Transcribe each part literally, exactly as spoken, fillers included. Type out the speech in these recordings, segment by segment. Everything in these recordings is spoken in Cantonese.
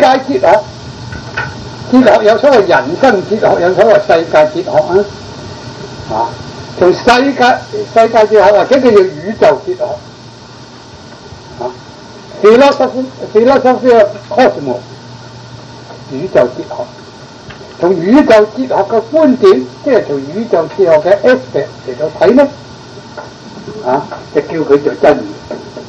界哲學，哲學有所謂人生哲學，有所謂世界哲學啊。啊，從世界世界哲學或者叫做宇宙哲學。啊 ，philosophy philosophy of cosmos， 宇宙哲學。從宇宙哲學嘅觀點，即係從宇宙哲學嘅 aspect 嚟到睇咧，啊，就叫佢做真理。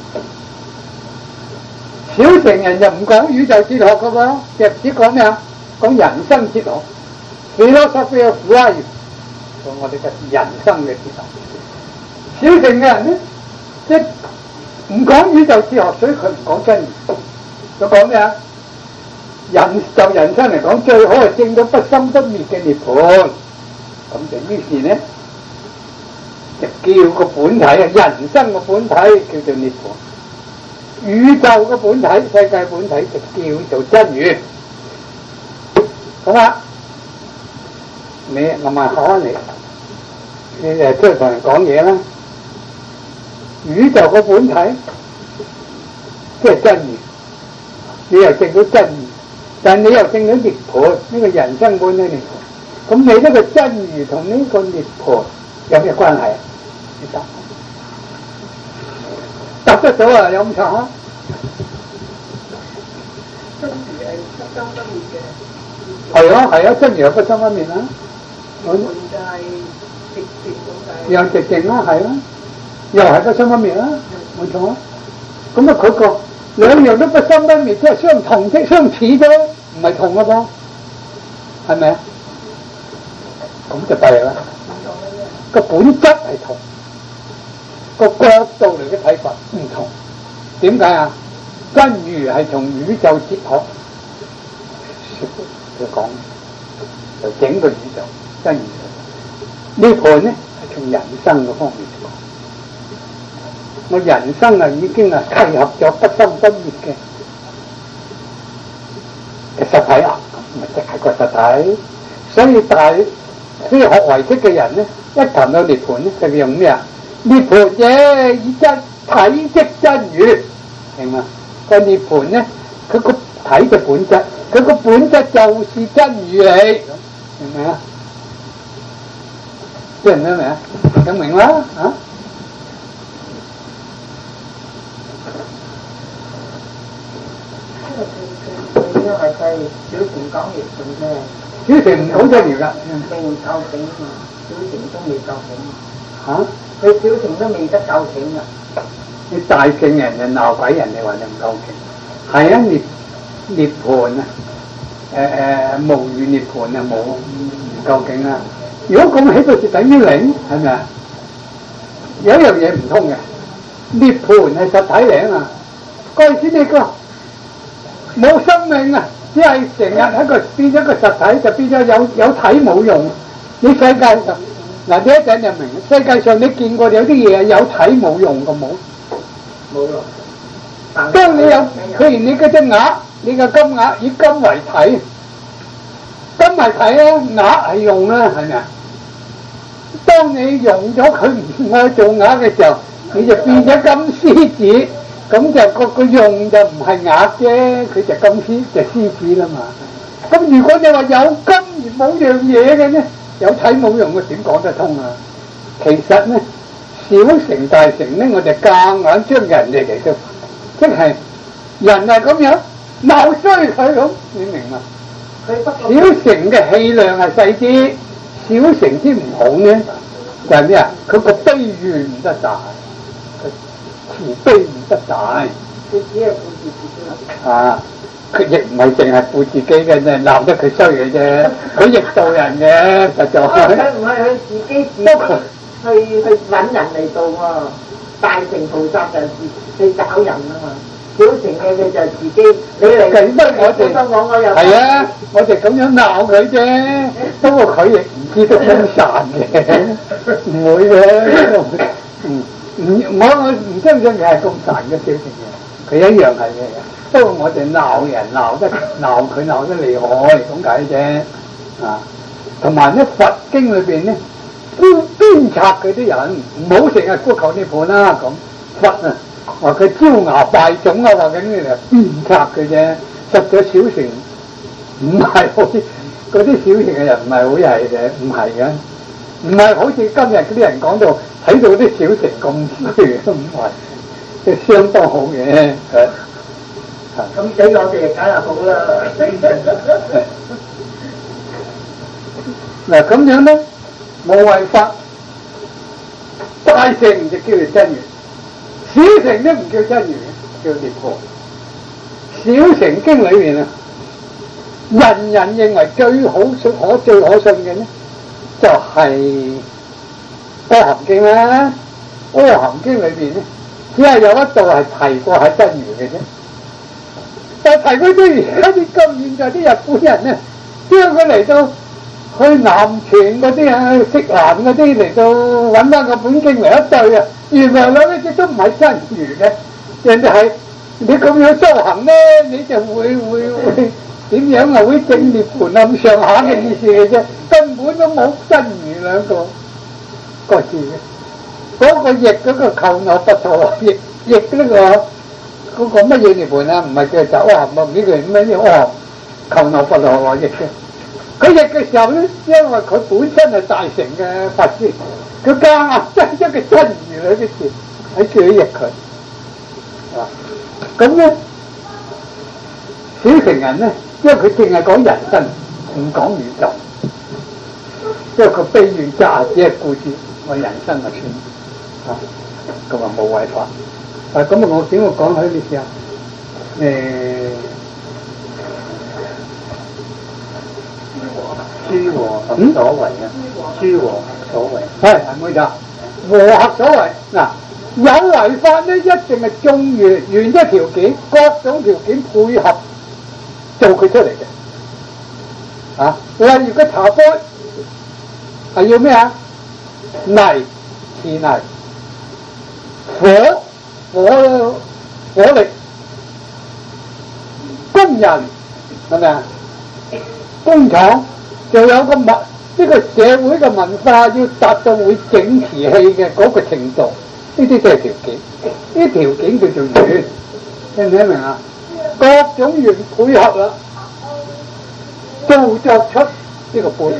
小乘人就唔講宇宙哲學噶喎，就只講咩啊？講人生哲學 ，philosophy of life， 講我哋嘅人生嘅哲學。小乘嘅人咧，即係唔講宇宙哲學，所以佢唔講真理。佢講咩啊？人就人生嚟講，最好係證到不生不滅嘅涅槃。咁就於是咧，就叫個本體啊，人生個本體叫做涅槃，宇宙個本體、世界本體就叫做真如。咁啊，你我咪考下你，你誒出嚟同人講嘢啦。宇宙個本體即係真如，你又證到真如。但係你又證到涅槃，呢個人生本體涅槃，咁你呢個真如同呢個涅槃有咩關係啊？你答，答得到啊？有咁長啊？ 真如係不生不滅嘅。 係啊係啊，真如係不生不滅啊。 涅槃就係直接咁解。 又直情啦，係啦，又係不生不滅啦，冇錯啊。咁啊，佢個。兩樣都不生不滅，即係相同啫，相似啫，唔係同嘅噃，係咪啊？咁就弊啦。個本質係同，個角度嚟嘅睇法唔同。點解啊？真如係從宇宙哲學嚟講，就整個宇宙真如。呢盤咧係從人生嘅方面嚟講。我人生啊已經啊契合咗不生不滅嘅嘅實體啊，咪即係個實體。所以大非學唯識嘅人咧，一談到涅槃咧，就用咩啊？涅槃啫，以真體即真如，明嘛？個涅槃咧，佢個體嘅本質，佢個本質就是真如嚟，明唔明啊？明唔明啊？咁明啦啊！ 因為佢小乘講涅槃嘅， 小乘唔講真如㗎， 未夠醒嘛，小乘都未夠醒。 嚇、啊？ 佢小乘都未得夠醒㗎。 你大乘人就鬧鬼人，你話你唔夠勁。係啊，涅涅槃啊，誒、呃、誒無餘涅槃啊，冇唔夠勁啊。如果咁起到就等於零，係咪啊？有一樣嘢唔通嘅，涅槃係實體嚟啊！嗰陣時你個冇生命啊，只係成日喺個變咗個實體，就變咗有有體冇用。你世界上嗱，你一陣就明，世界上你見過有啲嘢有體冇用嘅冇？ 冇咯。 當你有，譬如你嗰隻鴨，你個金鴨以金為體，金為體咧，鴨係用啦，係咪啊？當你用咗佢唔愛做鴨嘅時候，你就變咗金獅子。咁就個個用就唔係鴨啫，佢就金獅就獅子啦嘛。咁如果你話有金而冇樣嘢嘅咧，有體冇用嘅點講得通啊？其實咧，小乘大乘咧，我哋夾硬將人哋嚟到，即係人係咁樣鬧衰佢咁，你明嘛？小乘嘅氣量係細啲，小乘之唔好咧，就係咩啊？佢個悲願唔得大。慈悲唔得大， 佢只係顧住自己。 啊，佢亦唔係淨係顧自己嘅啫，鬧得佢衰嘅啫，佢亦做人嘅，實在。 佢唔係佢自己自己去去揾人嚟做喎，大乘菩薩就自去找人啊嘛，小乘嘅佢就自己你嚟。 咁得我哋係啊，我哋咁樣鬧佢啫，不過佢亦唔知得分散嘅，唔會嘅，嗯。唔，我我唔相信佢係咁殘嘅小乘嘅，佢一樣係嘅。不過我哋鬧人鬧得鬧佢鬧得厲害咁解啫。啊，同埋咧佛經裏邊咧鞭鞭策佢啲人，唔好成日呼求涅槃啦咁。佛啊，話佢招搖擺種啊，話緊呢嚟鞭策佢啫。 實咗小乘唔係好似嗰啲小乘嘅人唔係好曳嘅，唔係嘅，唔係好似今日嗰啲人講到睇到啲小乘咁衰，都唔係，即係相當好嘅。 咁俾我哋梗係好啦。 嗱咁樣咧，無為法，大乘就叫做真如，小乘都唔叫真如，叫涅槃。小乘經裏面啊，人人認為最好信可最可信嘅呢，就係《阿含經》啦，《阿含經》裏邊咧，只係有一度係提過係真如嘅啫。但係提嗰啲而家啲咁現在啲日本人咧，將佢嚟到去南傳嗰啲啊，識南嗰啲嚟到揾翻個本經嚟一對啊，原來兩一隻都唔係真如嘅，人哋係你咁樣修行咧，你就會會會點樣啊？會證涅槃啊咁上下嘅意思嘅啫，根本都冇真如兩個個字嘅。嗰、那個譯嗰個求那不錯，譯譯呢個。嗰個乜嘢涅槃啊？唔係叫走啊，唔呢個咩嘢哦？求那不落我譯嘅，佢譯嘅時候咧，因為佢本身係大乘嘅法師，佢夾硬擠一個真如兩個字喺叫佢譯佢。啊，咁咧小乘人咧，因為佢淨係講人生，唔講宇宙，因為佢悲願詐只係顧住我人生嘅算，啊，咁啊冇違法。啊，咁啊，我點會講喺呢時候？誒，諸和咁所為啊，諸和所為，係係冇錯，和合所為嗱，有為法咧，一定係眾緣緣一條件，各種條件配合做佢出嚟嘅。啊，例如個茶杯係要咩啊？泥似泥，火。火火力，工人係咪啊？工廠就有個物，呢、這個社會嘅文化要達到會整瓷器嘅嗰個程度，呢啲都係條件。呢啲條件叫做緣，聽唔聽明啊？各種緣配合啦，造作出呢個杯，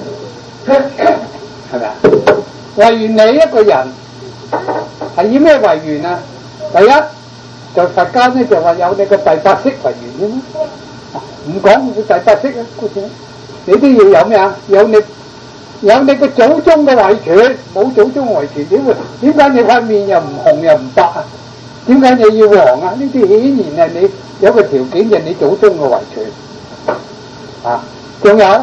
係咪啊？為緣你一個人係以咩為緣啊？第一就佛家咧就話有你個第八識為緣啫嘛，唔講佢第八識啊，姑且你都要有咩啊？有你有你個祖宗嘅遺傳，冇祖宗遺傳點會？點解你塊面又唔紅又唔白啊？點解你要黃啊？呢啲顯然係你有個條件就係你祖宗嘅遺傳啊！仲有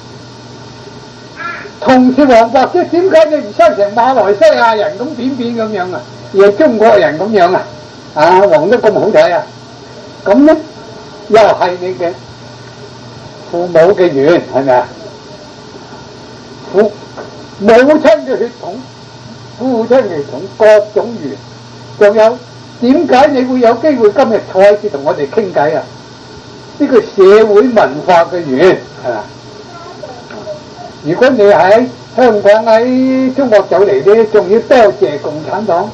同是黃白色，點解你唔生成馬來西亞人咁扁扁咁樣啊？而係中國人咁樣啊，啊黃得咁好睇啊，咁咧又係你嘅父母嘅緣，係咪啊？父母親嘅血統，父親嘅血統，各種緣，仲有點解你會有機會今日再次同我哋傾偈啊？呢個社會文化嘅緣係嘛？如果你喺香港喺中國走嚟咧，仲要多謝共產黨。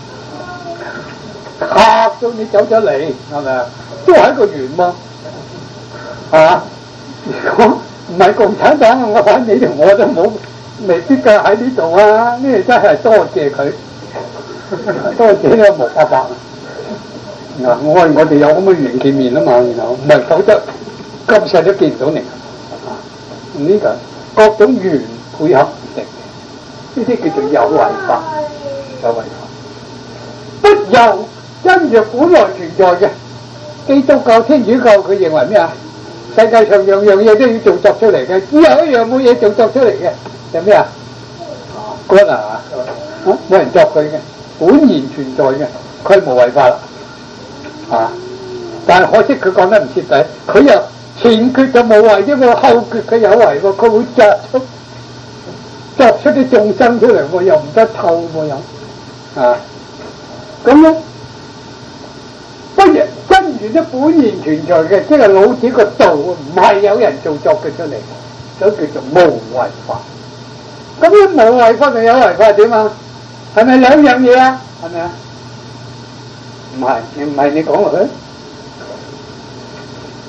嚇到你走咗嚟，係咪啊？都係一個緣嘛，係嘛？如果唔係共產黨，我睇你同我都冇，未必㗎喺呢度啊！呢個真係多謝佢，多謝呢個無法法。嗱，我係我哋有咁嘅緣見面啊嘛，然後唔係否則今世都見唔到你。啊，呢個各種緣配合成，呢啲叫做有為法，有為法，不由真若本來存在嘅。基督教、天主教佢認為咩啊？世界上樣樣嘢都要做作出嚟嘅，只有一樣冇嘢做作出嚟嘅，就咩啊？骨啊，冇人作佢嘅，本然存在嘅，佢無為法啦。啊！但係可惜佢講得唔徹底，佢又前決就冇為啫喎，後決佢有為喎，佢會作出作出啲眾生出嚟喎，又唔得透喎又啊！咁咧，不如真如都本然存在嘅，即係老子個道唔係有人做作佢出嚟，所以叫做無為法。咁樣無為法同有為法點啊？係咪兩樣嘢啊？係咪啊？唔係，你唔係你講落去。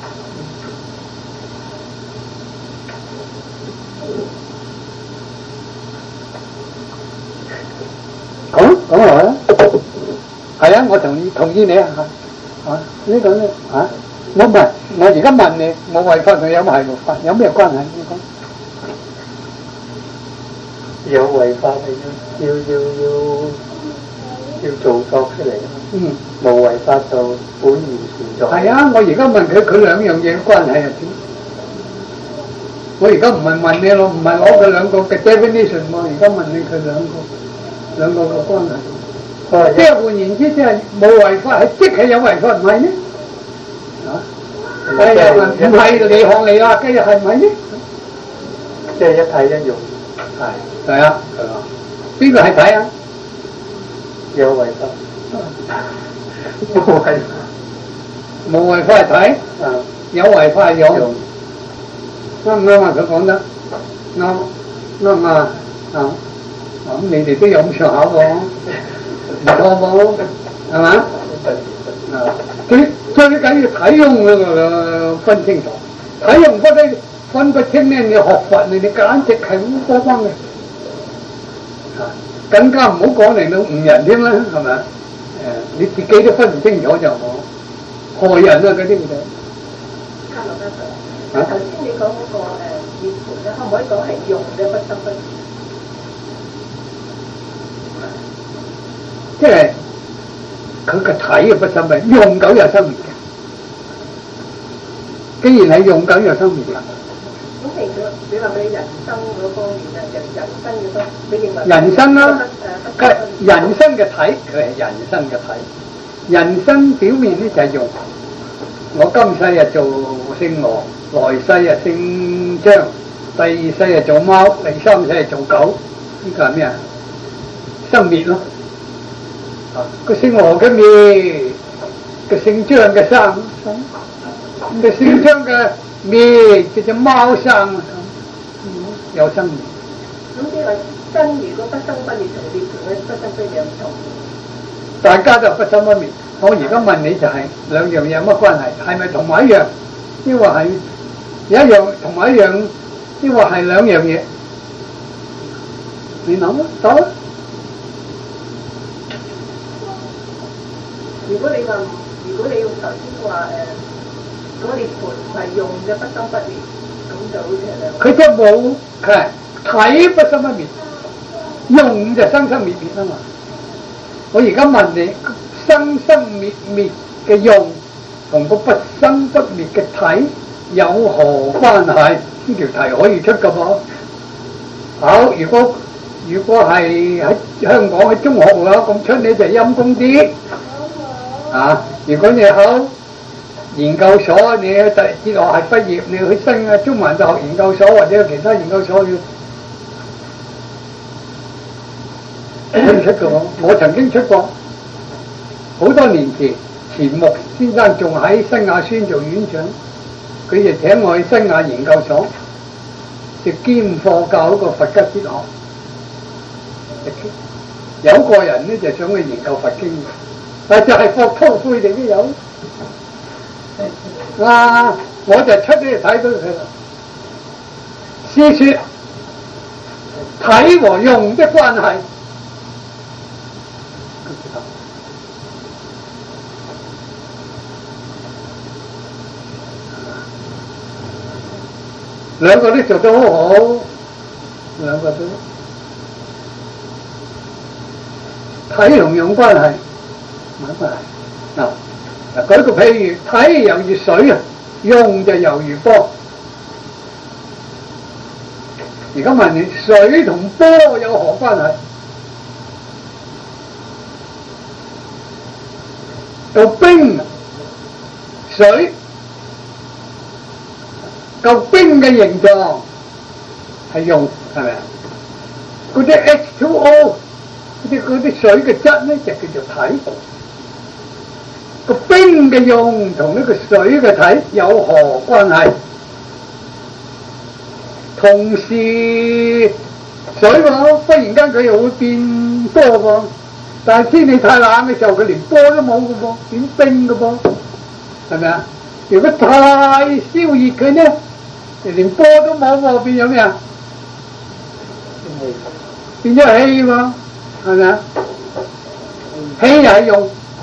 係啊，我同意同意你啊！啊，呢個咧啊，我唔係，我而家問你，我違法同有冇係違法有咩關係？你講有違法係要要要要要做作出嚟。 嗯， 冇違法就本然存在。 係啊，我而家問佢，佢兩樣嘢關係係點？我而家唔係問你咯，唔係攞佢兩個嘅 definition 喎，而家問你佢兩個兩個嘅關係。即係換言之，即係冇違法係即係有違法，唔係呢？啊？係啊，唔係你學你啊，今日係唔係呢？ 即係一體一用。 係係啊，係啊。邊個係體啊？ 有違法。冇違法。 冇違法係體。 啊。 有違法係用。啱唔啱啊？佢講得啱啱啊！啊，咁你哋都有咁上下喎，唔錯喎，係嘛？啊，最最緊要體用嗰個分清楚，體用分得分不清咧，你學佛你哋簡直係烏多幫嘅，啊，更加唔好講嚟到誤人添啦，係咪啊？誒，你自己都分唔清楚就害人啊！嗰啲就。 頭先你講嗰個誒涅槃咧，可唔可以講係用嘅不生不滅？ 即係佢個體嘅不生滅，用久又生滅嘅。既然係用久又生滅啦。 咁譬如你話佢人生嗰方面啊，人人生嘅方，你認為？ 人生啦，佢係人生嘅體，佢係人生嘅體。人生表面咧就係用。我今世啊做姓羅。來世啊姓張，第二世啊做貓，第三世啊做狗，呢個係咩啊？生滅咯。啊，個姓羅嘅滅，個姓張嘅生，個姓張嘅滅就隻貓生，有生滅。 咁即係話生如果不生不滅同滅同咧不生不滅有唔同。 大家都不生不滅。我而家問你就係、是、兩樣嘢有乜關係？係咪同埋一樣？抑或係？有一樣同埋一樣，呢個係兩樣嘢，你諗啊，走啊！ 如果你話，如果你用頭先話誒，嗰涅槃唔係用嘅不生不滅，咁就好似係兩。佢就冇係體不生不滅，用就生生滅滅啊嘛！我而家問你，生生滅滅嘅用同個不生不滅嘅體有何關係？呢條題可以出噶噃。好，如果如果係喺香港喺中學嘅話，咁出你就陰公啲。啊，如果你好研究所，你喺哲學系畢業，你去新嘅中文大學研究所或者其他研究所要可以出嘅喎。我曾經出過，好多年前，錢穆先生仲喺新亞書做院長。佢就請我去新亞研究所，就兼課教嗰個佛家哲學。有個人咧就想去研究佛經，但就係霍韜晦哋都有。啊，我就出咗嚟睇到佢啦。試說體和用的關係。兩個都做得好好，兩個都體同用關係，冇關係。嗱嗱，舉個譬如，體猶如水啊，用就猶如波。而家問你，水同波有何關係？到冰、水。嚿冰嘅形狀係用係咪啊？嗰啲 H 二 O 嗰啲嗰啲水嘅質咧就叫做體。個冰嘅用同呢個水嘅體有何關係？同時水喎，忽然間佢又會變波喎，但係天氣太冷嘅時候，佢連波都冇嘅噃，變冰嘅噃，係咪啊？如果太燒熱佢呢？連波都冇喎，變咗咩啊？變咗氣喎，係咪啊？氣又係用，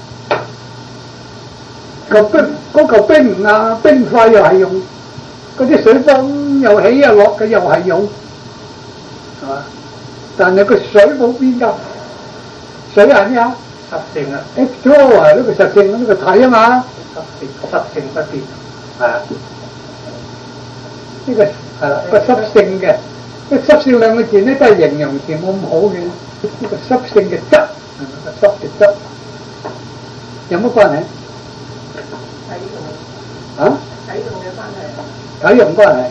個冰嗰嚿冰啊冰塊又係用，嗰啲水風又起又落嘅又係用，係嘛？但係個水冇變㗎，水係咩啊？ 濕性啊 H 二 O 啊，呢個實性呢個體啊嘛， 濕性濕性不變，係啊， 呢個係啦個濕性嘅，呢濕性兩個字咧都係形容詞冇咁好嘅，呢個濕性嘅質，係咪個濕嘅質？有乜關係？ 體用啊？ 體用嘅關係。 體用關係。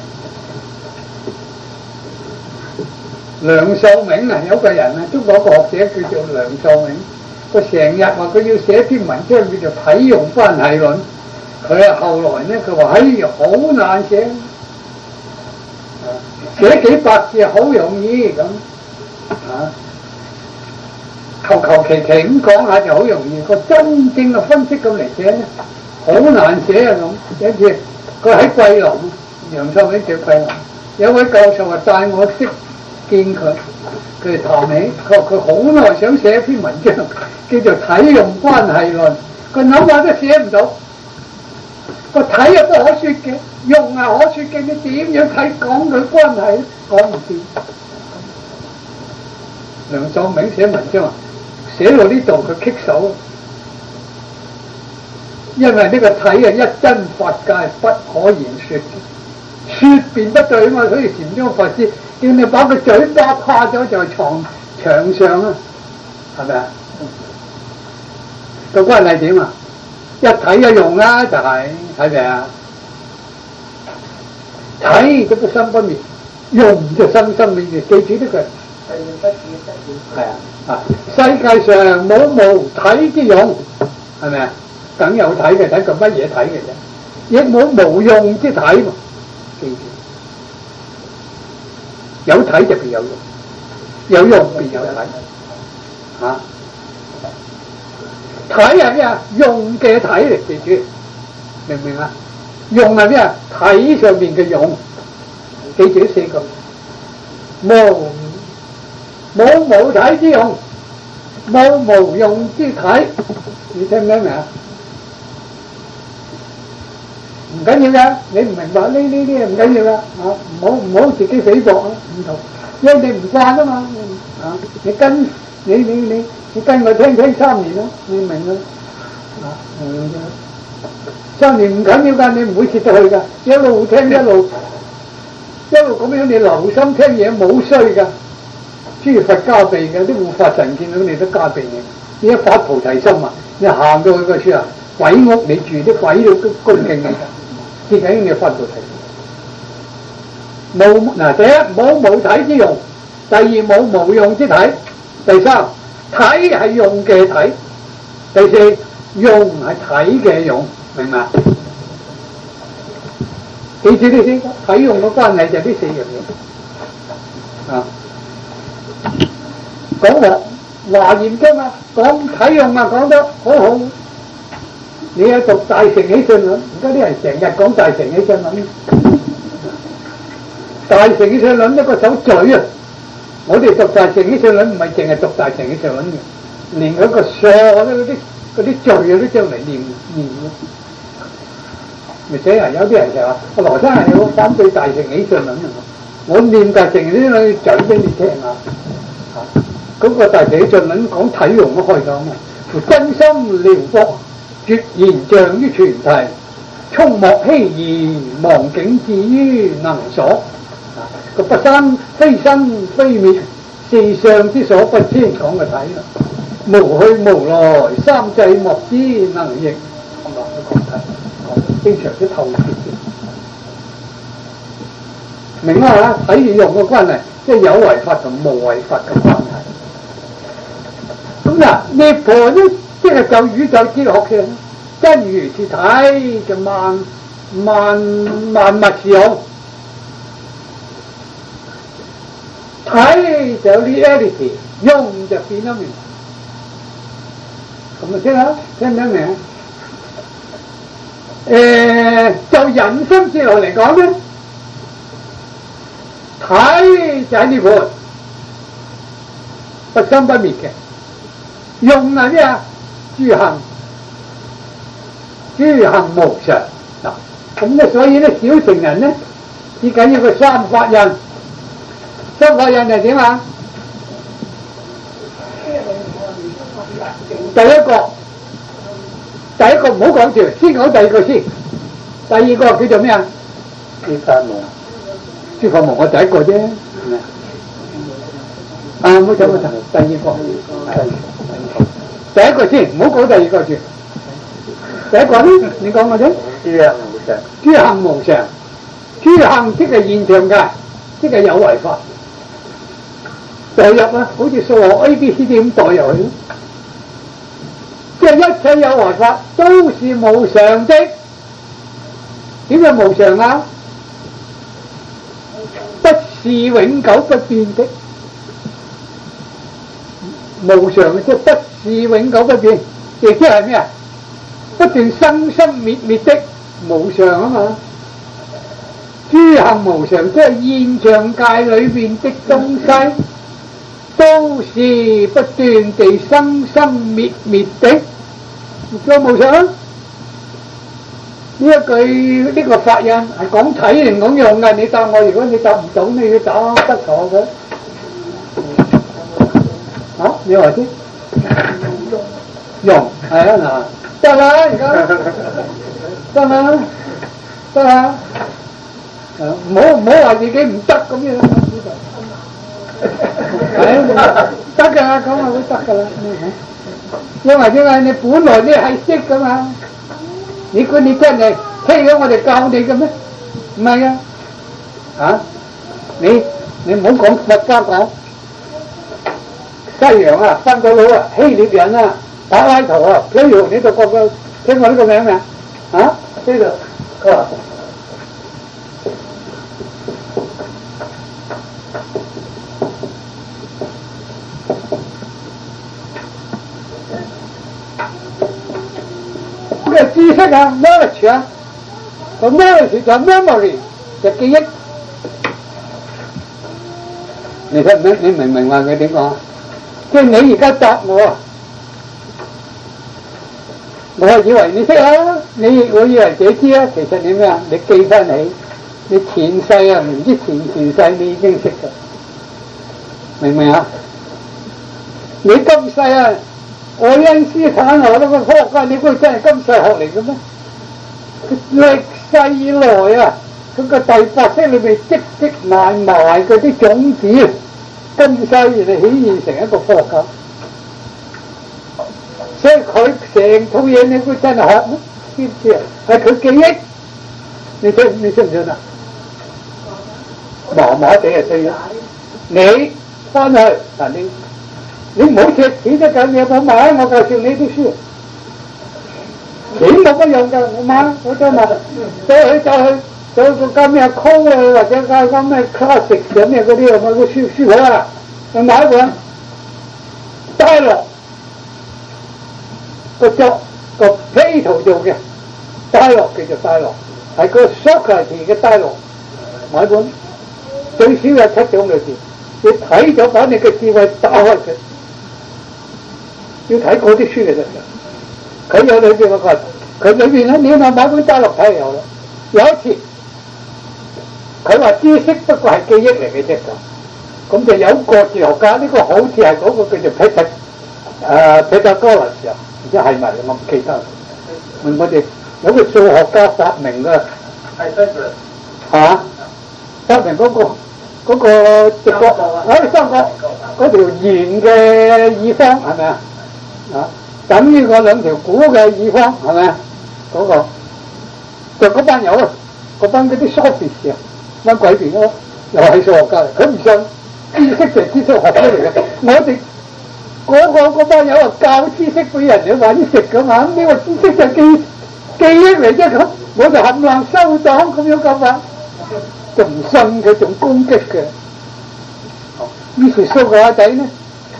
梁漱溟啊，有個人啊，中國一個學者叫做梁漱溟，佢成日話佢要寫篇文章叫做《體用關係論》，佢啊後來咧佢話哎呀好難寫，寫幾百字好容易咁啊，求求其其咁講下就好容易，個真正嘅分析咁嚟寫咧好難寫啊咁。有一次佢喺桂林，梁漱溟叫桂林，有位教授話帶我識見佢，佢哋談起，佢話佢好耐想寫一篇文章叫做《體用關係論》，佢諗下都寫唔到。個體又不可說嘅，用係可說嘅，你點樣睇講佢關係咧？講唔掂。梁漱溟寫文章啊，寫到呢度佢棘手，因為呢個體係一真法界不可言說嘅，說辯不對啊嘛，所以禪宗法師叫你把個嘴巴跨咗在床牆上啊，係咪啊？個關係點啊？一體一用啦，就係係咪啊？體就不生不滅，用就生生滅滅，記住呢句。 係不止不止。 係啊啊！世界上冇無體之用，係咪啊？梗有體嘅，睇佢乜嘢體嘅啫，亦冇無用之體喎。記住，有體就必有用，有用必有體。嚇、啊！體係咩啊？用嘅體嚟，記住，明唔明啊？用係咩啊？體上邊嘅用，記住四個，無冇無體之用，冇無用之體，你聽唔聽明啊？唔緊要噶，你唔明白呢呢啲唔緊要噶，啊唔好唔好自己死搏啊，唔同，因為你唔慣啊嘛，啊你跟你你你你跟我聽聽三年啦，你明啦，啊嗯三年唔緊要噶，你唔會蝕得去噶，一路聽一路一路咁樣，你留心聽嘢冇衰噶，諸佛加被嘅，啲護法神見到你都加被嘅，你一發菩提心啊，你行到去個處啊，鬼屋你住啲鬼都都恭敬你噶。結果你發菩提，冇嗱第一冇無體之用，第二冇無用之體，第三體係用嘅體，第四用係體嘅用，明嘛？記住呢啲體用嘅關係就係呢四樣嘢啊。講話華嚴經啊，講體用啊，講得好好。你喺讀大乘起信論，而家啲人成日講大乘起信論，大乘起信論一個手嘴啊！我哋讀大乘起信論唔係淨係讀大乘起信論嘅，連嗰個疏嗰啲嗰啲罪啊都將嚟念念嘅。而且啊，有啲人就話：我羅生係好反對大乘起信論嘅，我念大乘起信論嘴俾你聽下。啊，嗰、那個大乘起信論講體用都開咗啊嘛，真心療福。絕言象於全題，充莫希疑，忘境至於能所。個不生非生非滅，是相之所不知，講個體啦。無去無來，三際莫知能譯。咁啊，個體講非常之透徹嘅，明啦嚇？體與用嘅關係，即係有為法同無為法嘅關係。咁嗱，涅槃呢？即係就宇宙哲學嘅真如是體，就萬萬萬物是有體就 reality， 用就變咗明。咁啊，聽下聽唔聽明？誒，就人生哲學嚟講咧，體就係涅槃，不生不滅嘅。用係咩啊？諸行，諸諸行無常嗱，咁咧所以咧小乘人咧至緊要個三法印，三法印係點啊？第一個，第一個唔好講住，先講第二個先。第二個叫做咩啊？ 諸法無， 諸法無我第一個啫。啊，冇錯冇錯，第二個，第一個先，唔好講第二個住。第一個咧，你講我啫。 諸行無常， 諸行無常，諸行即係現象界，即係有為法。代入啊，好似數學 A B C D 咁代入去咯。即係一切有為法都是無常的。點解無常啊？不是永久不變的。無常即係不是永久不變，亦即係咩啊？不斷生生滅滅的無常啊嘛。諸行無常即係現象界裏邊的東西，都是不斷地生生滅滅的，叫無常啊！呢一句呢、這個法印係講體定講用嘅，你答我，如果你答唔到，你要打得錯嘅。啊，你話先？用係啊嗱，得啦而家，得啦，得啦，唔好唔好話自己唔得咁樣。係得㗎啦，咁啊會得㗎啦。因為點解你本來你係識㗎嘛？你估你真係聽咗我哋教你嘅咩？唔係啊！啊，你你唔好講佛家講。西洋啊，翻咗佬啊，希臘人啊，柏拉圖啊，譬如你讀過個聽過呢個名未啊？啊，呢度啊，咩知識啊 knowledge 啊，個 knowledge 就 memory 就記憶。你聽唔明？你明唔明話佢點講？即係你而家答我，我係以為你識啊，你我以為自己知啊，其實你咩啊？你記翻起，你前世啊，唔知前前世你已經識㗎，明唔明啊？你今世啊，愛因斯坦學呢個科學家，你估佢真係今世學嚟嘅咩？歷世以來啊，佢個第八識裏邊積積埋埋嗰啲種子。今世而嚟顯現成一個科學家，所以佢成套嘢你估真係學咩？知唔知啊？係佢記憶，你信你信唔信啊？麻麻地係需要你翻去嗱，你你唔好貼錢得緊，你有冇買？我介紹你啲書，錢冇乜用㗎，我買我再買，再去再去。有個間咩 call 啊，或者間間咩 classic 有咩嗰啲啊，個書書鋪啊，去買一本戴洛個作個批圖做嘅戴洛叫做戴洛，係個 Socrates 嘅戴洛，買本最少有七種嘅字，你睇咗把你嘅智慧打開佢，要睇嗰啲書嚟嘅，佢有裏邊嗰個，佢裏邊咧你咪買本戴洛睇就有啦，有一次。佢話知識不過係記憶嚟嘅啫，咁就有個哲學家，呢、這個好似係嗰個叫做彼得誒彼得哥拉斯啊，唔知係咪我唔記得。問我哋有個數學家發明嘅係嚇發明嗰、那個嗰、那個直角誒三角嗰條圓嘅二方係咪啊？啊，等於嗰兩條弧嘅二方係咪啊？嗰、那個就嗰班友啊，嗰班嗰啲 sophist 啊。乜鬼片咯？又係數學家嚟，佢唔信知識就係知識學出嚟嘅。我哋嗰個嗰班友話教知識俾人哋話啲食噶嘛，呢個知識就記記憶嚟啫咁，我就冚唪唥收檔咁樣講法，就唔信佢仲攻擊嘅。於是蘇格拉底呢，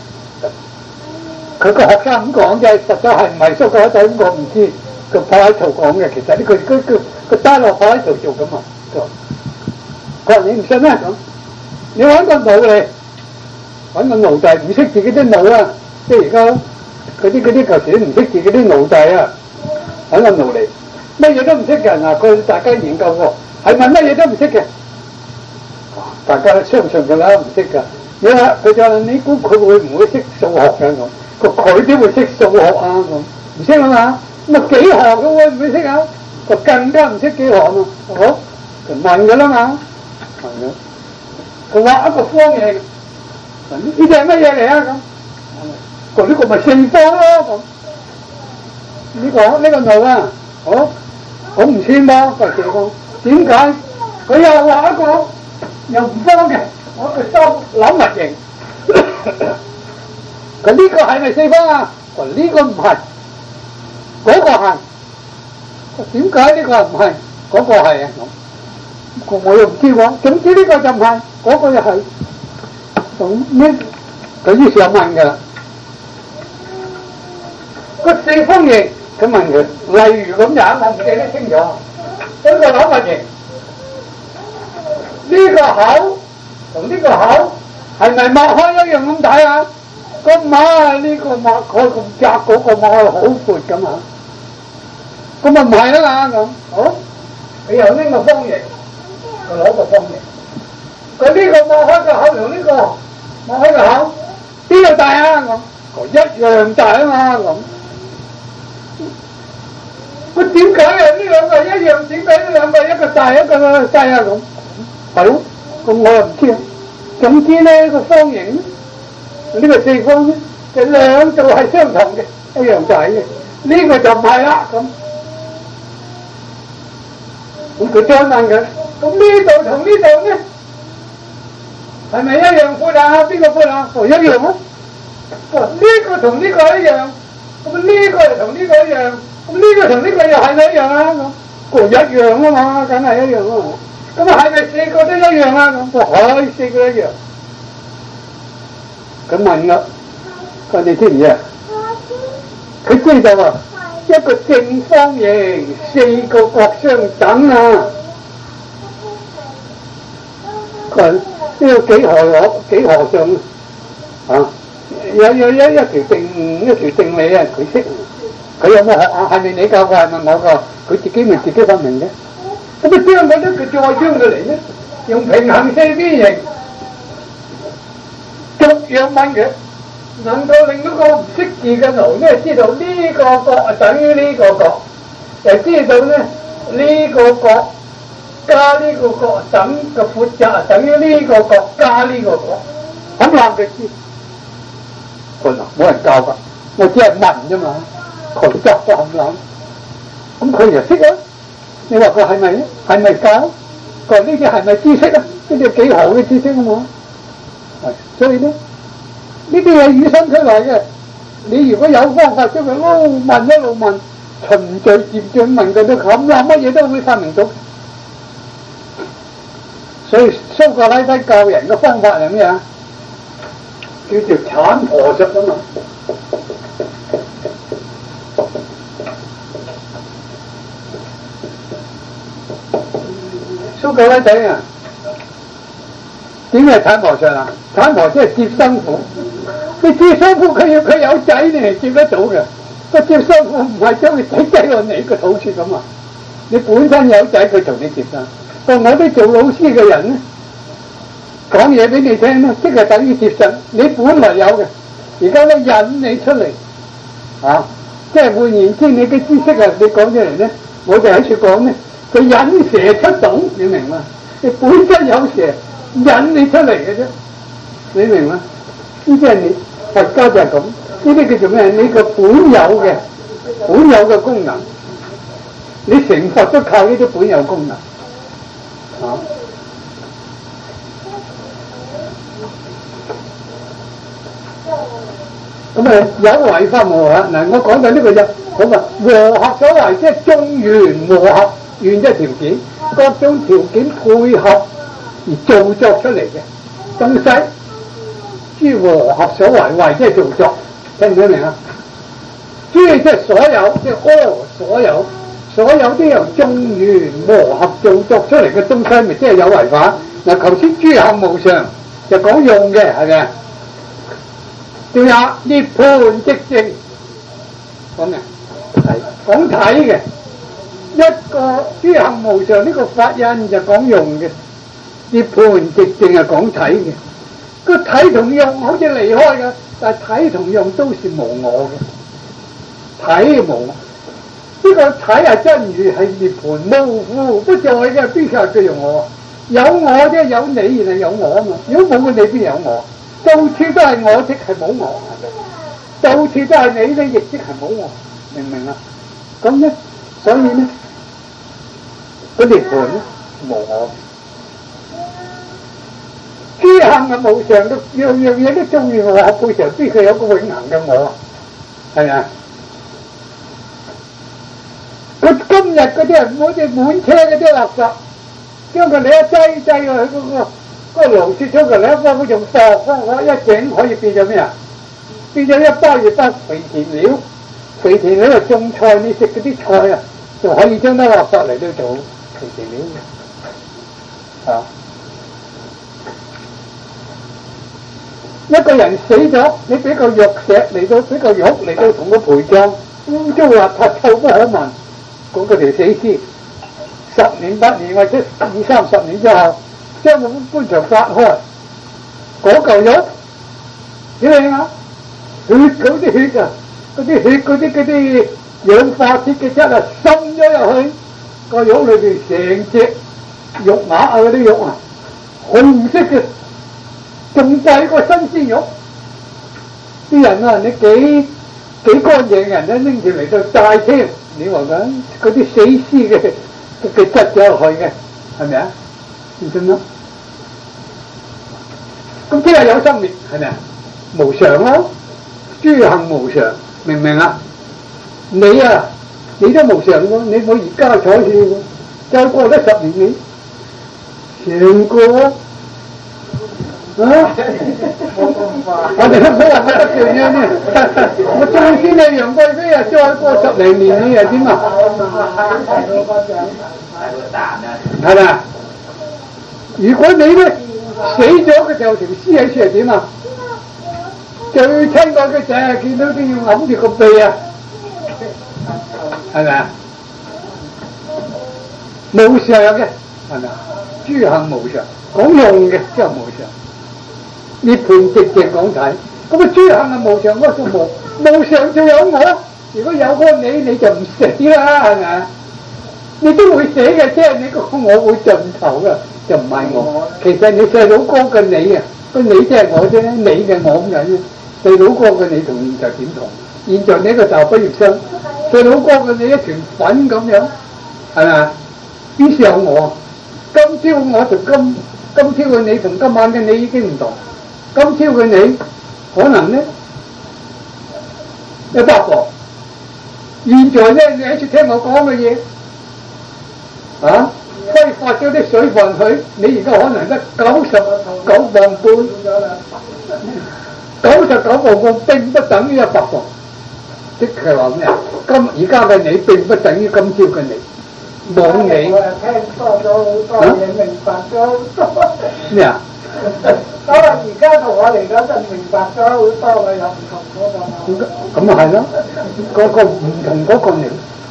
佢個學生咁講啫，實際係唔係蘇格拉底咁講唔知，個柏拉圖講嘅。其實呢個佢佢佢單落柏拉圖做噶嘛。佢話你唔信咩咁？你揾個奴嚟，揾個奴隸唔識自己啲奴啊！即係而家嗰啲嗰啲舊時都唔識自己啲奴隸啊！揾個奴嚟乜嘢都唔識嘅嗱，佢大家研究過，係咪乜嘢都唔識嘅？大家都相信㗎啦，唔識㗎。你話佢就你估佢會唔會識數學嘅咁？佢佢點會識數學啊咁？唔識啊嘛，咁啊幾何佢會唔會識啊？就更加唔識幾何啊嘛，好就問㗎啦嘛，問咗。佢畫一個方形，呢啲係乜嘢嚟啊咁？佢呢個咪四方咯咁。呢個呢個路啊，好好唔穿噃個四方，點解？佢又畫一個又唔方嘅，我個三扭物形。佢呢個係咪四方啊？佢呢個唔係，嗰個係。點解呢個唔係？嗰個係啊？咁我又唔知喎。總之呢個就唔係，嗰個又係。咁呢？佢於是又問㗎啦。個四方形，佢問佢，例如咁樣，我唔記得清楚。呢個扭物形，呢個口同呢個口係咪擘開一樣咁大啊？個擘呢個擘開咁窄，嗰個擘開好闊咁啊！咁咪唔係啦嘛咁，好，佢又拎個方形，佢攞個方形，佢呢個擘開個口同呢個擘開個口邊度大啊咁？佢一樣大啊嘛咁。佢點解啊？呢兩個一樣，點解呢兩個一個大一個細啊咁？係咯，咁我又唔知啊。總之咧個方形呢個四方咧，就兩度係相同嘅，一樣大嘅。呢個就唔係啦咁。咁佢再問佢，咁呢度同呢度咧，係咪一樣闊啊？邊個闊啊？哦，一樣啊。哦，呢個同呢個一樣，咁呢個又同呢個一樣，咁呢個同呢個又係咪一樣啊？咁哦，一樣啊嘛，梗係一樣啊。咁啊，係咪四個都一樣啊？咁哦，係四個一樣。咁問啦，佢哋知唔知啊？佢知就話。一個正方形，四個角相等啊！佢呢個幾何學幾何上啊？有有一一條定一條定理啊！佢識，佢有冇學啊？係咪你教過？係咪我教？佢自己咪自己發明嘅。咁啊，將嗰啲佢再將佢嚟咧，用平行四邊形逐樣問佢。能夠令到個唔識字嘅奴咧知道呢個角等於呢個角，又知道咧呢個角加呢個角等嘅闊窄等於呢個角加呢個角，咁難嘅知。佢嗱冇人教㗎，我只係問啫嘛，佢執咗咁諗，咁佢就識啊。你話佢係咪咧？係咪教？佢話呢啲係咪知識啊？呢啲幾好嘅知識啊嘛。係，所以咧。呢啲係與生俱來嘅，你如果有方法將佢撈問一路問，循序漸進問佢都咁啦，乜嘢都會發明到。所以蘇格拉底教人嘅方法係咩啊？叫做產婆術啊嘛。蘇格拉底啊！點係產婆術啊？產婆即係接生婦，你接生婦佢要佢有仔你係接得到嘅，個接生婦唔係將佢仔擠落你個肚處咁啊！你本身有仔佢同你接生，但我哋做老師嘅人咧，講嘢俾你聽咧，即係等於接生，你本來有嘅，而家咧引你出嚟，啊，即係換言之，你嘅知識啊，你講出嚟咧，我哋喺處講咧，佢引蛇出洞，你明嘛？你本身有蛇。引你出嚟嘅啫，你明嗎？呢啲係你佛家就係咁，呢啲叫做咩？你個本有嘅本有嘅功能，你成佛都靠呢啲本有功能，啊！咁啊有為法無合嗱，我講到呢個啫，咁啊和合所為即係眾緣和合，緣即係條件，各種條件配合。而造作出嚟嘅東西，諸和合所為，為即係造作，聽唔聽明啊？諸即係所有，即係 all 所有，所有啲由眾緣和合造作出嚟嘅東西，咪即係有為法。嗱，頭先諸行無常就講用嘅，係咪啊？仲有涅槃寂靜，講咩？睇，講睇嘅， 一個諸行無常呢個法印就講用嘅，涅槃直淨係講體嘅。個體同用好似離開嘅，但係體同用都是無我嘅，體無我。呢個體係真如係涅槃無父不在嘅，邊個係叫做我？有我啫，有你然係有我啊嘛。如果冇個你邊有我？到處都係我即係冇我，到處都係你咧，亦即係冇我，明唔明啊？咁咧，所以咧，個涅槃咧無我。諸行嘅無常，都樣樣嘢都中意我背上，邊佢有個永恆嘅我啊？係咪啊？佢今日嗰啲人好似滿車嗰啲垃圾，將佢你一擠擠落去嗰個嗰個爐切出嚟，你一幫佢用火火火一整，可以變咗咩啊？變咗一包二包肥田料，肥田料係種菜，你食嗰啲菜啊，就可以將啲垃圾嚟到做肥田料嘅，啊！一個人死咗，你俾個玉石嚟到，俾個玉嚟到同佢陪葬，污糟邋遢臭不可聞，嗰個條死屍，十年八年或者二三十年之後，將個棺材發開，嗰嚿玉點樣啊？血嗰啲血啊，嗰啲血嗰啲嗰啲氧化鐵嘅質啊，滲咗入去個玉裏邊，成隻玉馬啊嗰啲玉啊，紅色嘅。仲貴過新鮮肉，啲人啊，你幾幾乾淨人咧拎住嚟到炸添，你話緊嗰啲死屍嘅嘅質咗落去嘅，係咪啊？唔信咯？咁即係有生命，係咪啊？無常咯，諸行無常，明唔明啊？你啊，你都無常喎，你冇而家彩票喎，再過咗十年你成個。啊！我哋都唔好話我得罪咗咩？我最先係楊貴妃啊，再過十零年你又點啊？係咪啊？如果你咧死咗嘅時候條屍喺處係點啊？最親愛嘅仔啊，見到都要揞住個鼻啊，係咪啊？無常嘅係咪啊？諸行無常，講用嘅即係無常。涅槃直淨講體，咁啊諸行係無常，嗰個無無常就有我。如果有個你，你就唔死啦，係咪啊？你都會死嘅，即係你個我會盡頭嘅，就唔係我。其實你細佬哥嘅你啊，個你即係我啫，你嘅我咁樣啫。細佬哥嘅你同現在點同？現在你一個大學畢業生，細佬哥嘅你一團粉咁樣，係咪啊？邊時有我？今朝我同今今朝嘅你同今晚嘅你已經唔同。今朝嘅你可能咧一百個，現在咧你喺處聽我講嘅嘢，啊，揮發咗啲水分佢，你而家可能得九十九磅半，九十九磅半並不等於一百個，即係話咩啊？今而家嘅你並不等於今朝嘅你，冇你。我又聽多咗好多嘢，明白咗好多。咩啊？可能而家同我嚟講就明白咗好多嘅，有唔同嗰個。咁啊係咯，嗰個唔同嗰個你。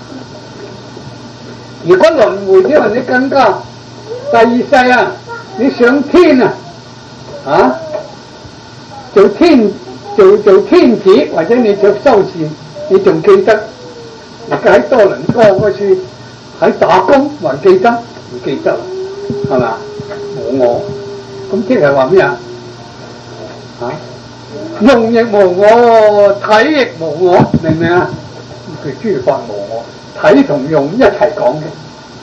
如果輪迴之後你更加第二世啊，你上天啊，啊，做天做做天子或者你做修士，你仲記得？而家喺多倫多嗰處喺打工還記得？唔記得啦，係嘛？冇我。咁即係話咩啊？啊，用亦無我，體亦無我，明唔明啊？佢諸法無我，體同用一齊講嘅，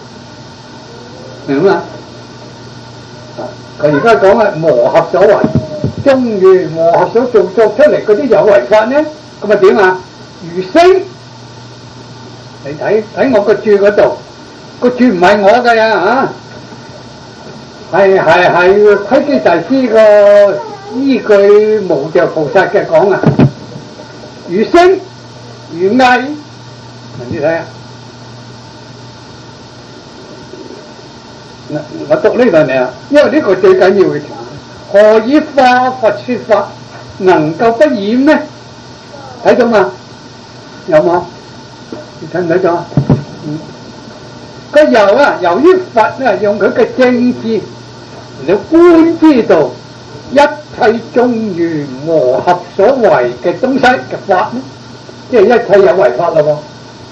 明唔明啊？佢而家講係磨合所為，終於磨合所做作出嚟嗰啲有為法咧，咁啊點啊？如星，你睇睇我個注嗰度，個注唔係我㗎呀嚇。係係係窺基大師個依據無著菩薩嘅講啊，如星如藝，你睇下，我我讀呢度嚟啊，因為呢個最緊要嘅。何以化佛說法能夠不染呢？睇到嘛？有冇？你睇唔睇到？嗯， 個由啊，由於佛啊用佢嘅正智嚟觀知道一切眾緣和合所為嘅東西嘅法咧，即係一切有為法啦喎。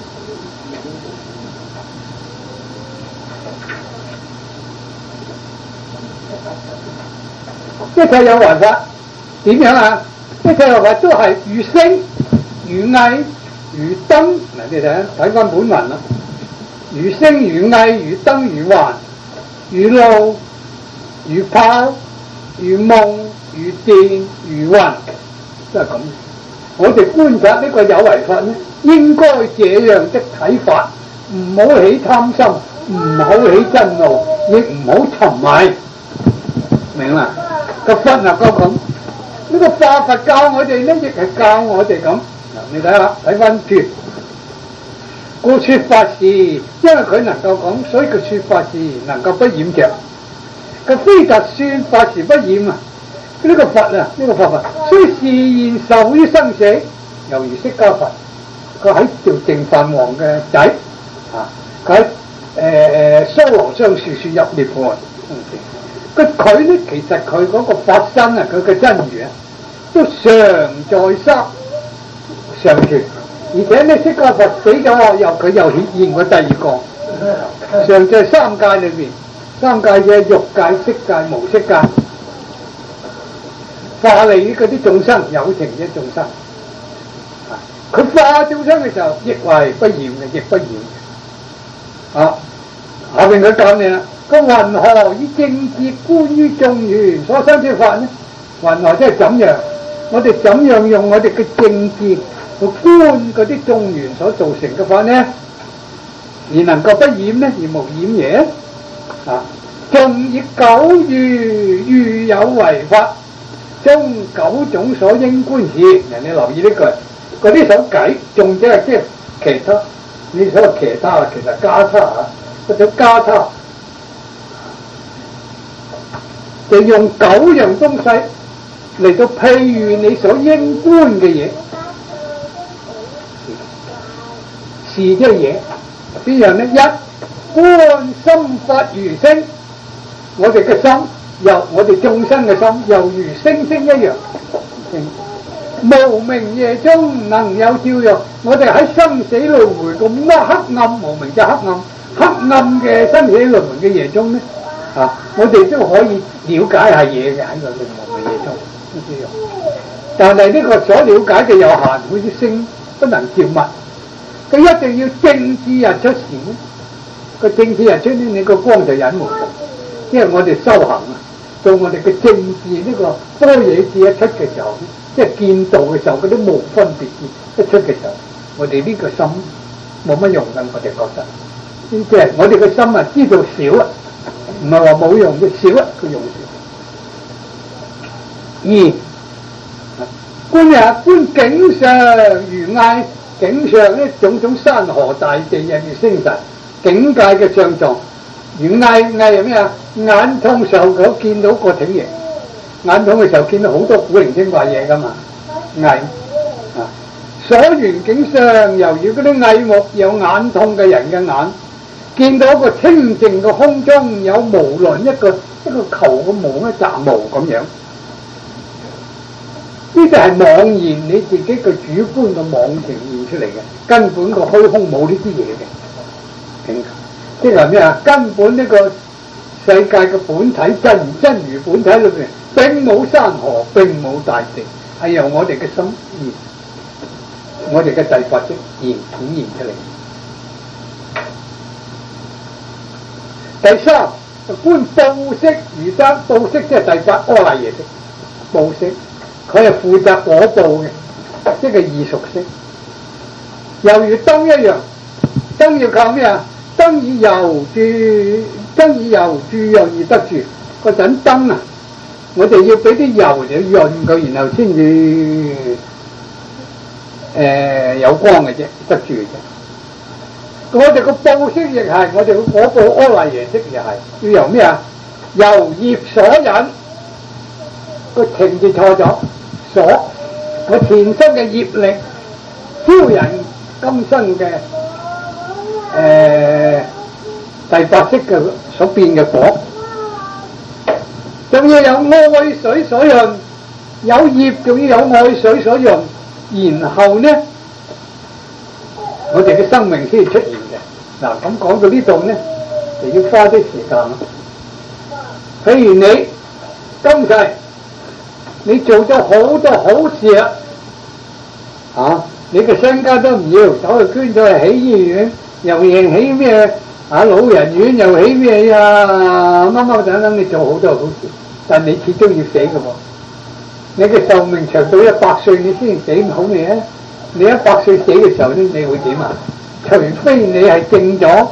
一切有為法點樣啊？一切有為法都係如星、如翳、如燈。嗱，你睇睇翻本文啦。如星如翳如燈如幻如露如泡如夢如電如雲，都係咁。我哋觀察呢個有為法咧，應該這樣的睇法，唔好起貪心，唔好起嗔怒，亦唔好沉迷，明啦？個法能夠咁，呢個化佛教我哋咧，亦係教我哋咁。嗱，你睇下，睇翻住。故說法時，因為佢能夠講，所以佢說法時能夠不染着。佢非特算法時不染啊！呢、這個佛啊，呢、這個佛法雖示現受於生死，猶如釋迦佛，佢喺做淨飯王嘅仔啊，佢喺誒誒娑羅雙樹樹入涅槃。佢佢咧，其實佢嗰個法身啊，佢嘅真如啊，都常在生常存。而且呢，釋迦佛死咗又佢又顯現過第二個，常在三界裏邊，三界嘅欲界、色界、無色界，化利嗰啲眾生，有情嘅眾生。佢化眾生嘅時候，亦為不染嘅，亦不染嘅。啊，下邊佢講你啦，個云何以正智觀於眾緣所生之法呢？云何即係怎樣？我哋怎樣用我哋嘅正智去觀嗰啲眾緣所造成嘅法呢？而能夠不染呢？而無染嘢啊！仲以九如如有為法中九種所應觀事，人哋留意呢句，嗰啲手計仲即係即係其他，你所謂其他啊，其實加差啊，嗰種加差就用九樣東西嚟到譬喻你所應觀嘅嘢。事即係嘢，邊樣呢？一觀心法如星，我哋嘅心由我哋眾生嘅心，猶如星星一樣。無明夜中能有照耀，我哋喺生死輪迴咁多黑暗，無明就黑暗，黑暗嘅生死輪迴嘅夜中呢，啊，我哋都可以了解下嘢嘅喺個無明夜中都知道。但係呢個所了解嘅有限，好似星不能照物。佢一定要正智日出時咧，個正智日出咧，你個光就隱沒咗。因為我哋修行啊，到我哋嘅正智呢個般若智一出嘅時候，即係見道嘅時候，嗰啲無分別智一出嘅時候，我哋呢個心冇乜用㗎，我哋覺得。即係我哋嘅心啊，知道少啊，唔係話冇用嘅，少啊，佢用少。二觀呀觀景上如翳。景上呢種種山河大地日月星辰境界嘅相狀，如翳翳係咩啊？眼通時候佢見到個挺形，眼通嘅時候見到好多古靈精怪嘢噶嘛，翳啊！所緣景相猶如嗰啲翳目有眼通嘅人嘅眼，見到一個清淨嘅空中有無論一個一個球嘅毛一雜毛咁樣。呢就係妄言你自己嘅主觀嘅妄情現出嚟嘅，根本個虛空冇呢啲嘢嘅，即係咩啊？根本呢個世界嘅本體真真如本體裏邊並冇山河，並冇大地，係由我哋嘅心現，我哋嘅第八識現顯現出嚟。第三就觀報識如燈，報識即係第八阿賴耶識，報識。佢係負責果報嘅，即係異熟識，猶如燈一樣。燈要靠咩啊？燈以油注，燈以油注入而得住。嗰陣燈啊，我哋要俾啲油嚟潤佢，然後先至誒有光嘅啫，得住嘅啫。我哋個報識亦係，我哋個果報阿賴耶識亦係，要由咩啊？由業所引。個情字錯咗，所我前生嘅業力挑人今生嘅誒第八識嘅所變嘅果，仲要有愛水所潤，有業仲要有愛水所潤，然後呢，我哋嘅生命先至出現嘅。嗱，咁講到呢度呢，就要花啲時間啦。譬如你今世你做咗好多好事啊，啊，你嘅身家都唔要，走去捐咗去起醫院，又認起咩啊老人院，又起咩啊乜乜等等，你做好多好事，但你始終要死嘅喎。你嘅壽命長到一百歲，你先死好未啊？你一百歲死嘅時候咧，你會點啊？除非你係證咗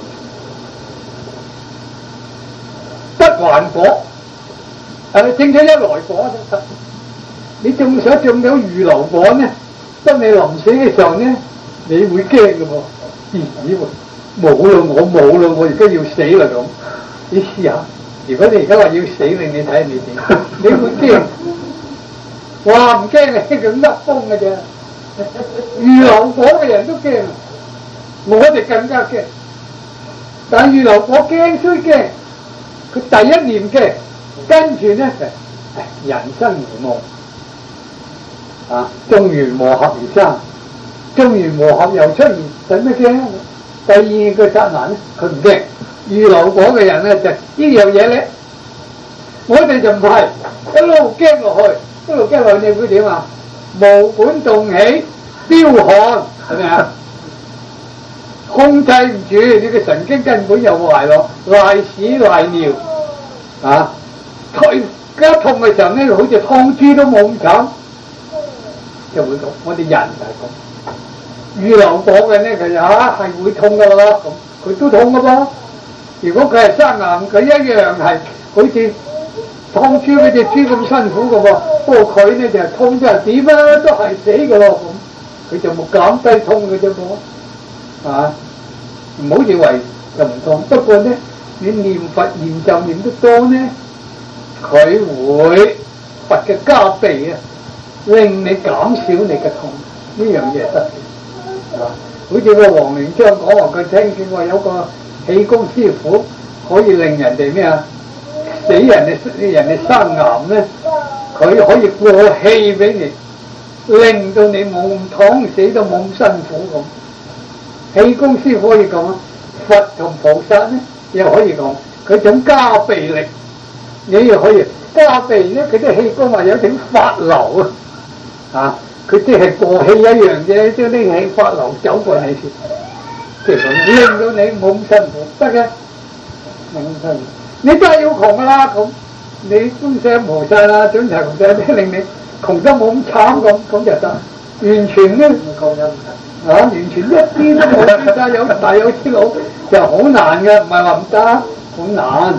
不還果，誒證咗一來果就得。你仲想中咗預流果呢？當你臨死嘅時候呢，你會驚嘅喎，咦咦冇啦，我冇啦，我而家要死啦咁。你試下，如果你而家話要死你，你睇下你點？你會驚？哇唔驚啊，佢甩風嘅啫。預流果嘅人都驚，我哋更加驚。但預流果驚雖驚，佢第一念驚，跟住呢就人生如夢。啊！眾緣和合而生，眾緣和合又出現，使咩驚？第二個剎那咧，佢唔驚。預流果嘅人咧就呢樣嘢咧，我哋就唔係一路驚落去，一路驚落去，你會點啊？毛管動起，飆汗，係咪啊？控制唔住，你嘅神經根本又壞咯，賴屎賴尿啊！佢一痛嘅時候咧，好似劏豬都冇咁慘。就會咁，我哋人就係咁。預流果嘅咧，佢就啊係會痛噶啦，咁佢都痛噶噃。如果佢係生癌，佢一樣係好似劏豬嗰隻豬咁辛苦噶噃。不過佢咧就係痛就係點啊，都係死噶咯咁。佢就冇減低痛嘅啫噃，啊唔好以為就唔痛。不過咧，你念佛念咒念得多咧，佢會佛嘅加被啊！令你減少你嘅痛，呢樣嘢得嘅，啊！好似個黃連章講話，佢聽見話有個氣功師傅可以令人哋咩啊死人哋人哋生癌咧，佢可以過氣俾你，令到你冇咁痛，死都冇咁辛苦咁。氣功師傅可以咁啊，佛同菩薩咧又可以咁，佢種加被力，你又可以加被咧，佢啲氣功話有種發流啊！啊！佢即係過氣一樣啫，將啲氣發流走過你先，即係咁，令到你冇咁辛苦，得嘅，冇咁辛苦。你真係要窮噶啦，咁你觀世音菩薩啦、準提菩薩啲令你窮得冇咁慘咁，咁就得。完全咧，啊，完全一啲都冇，依家有大有錢佬就好難嘅，唔係話唔得，好難。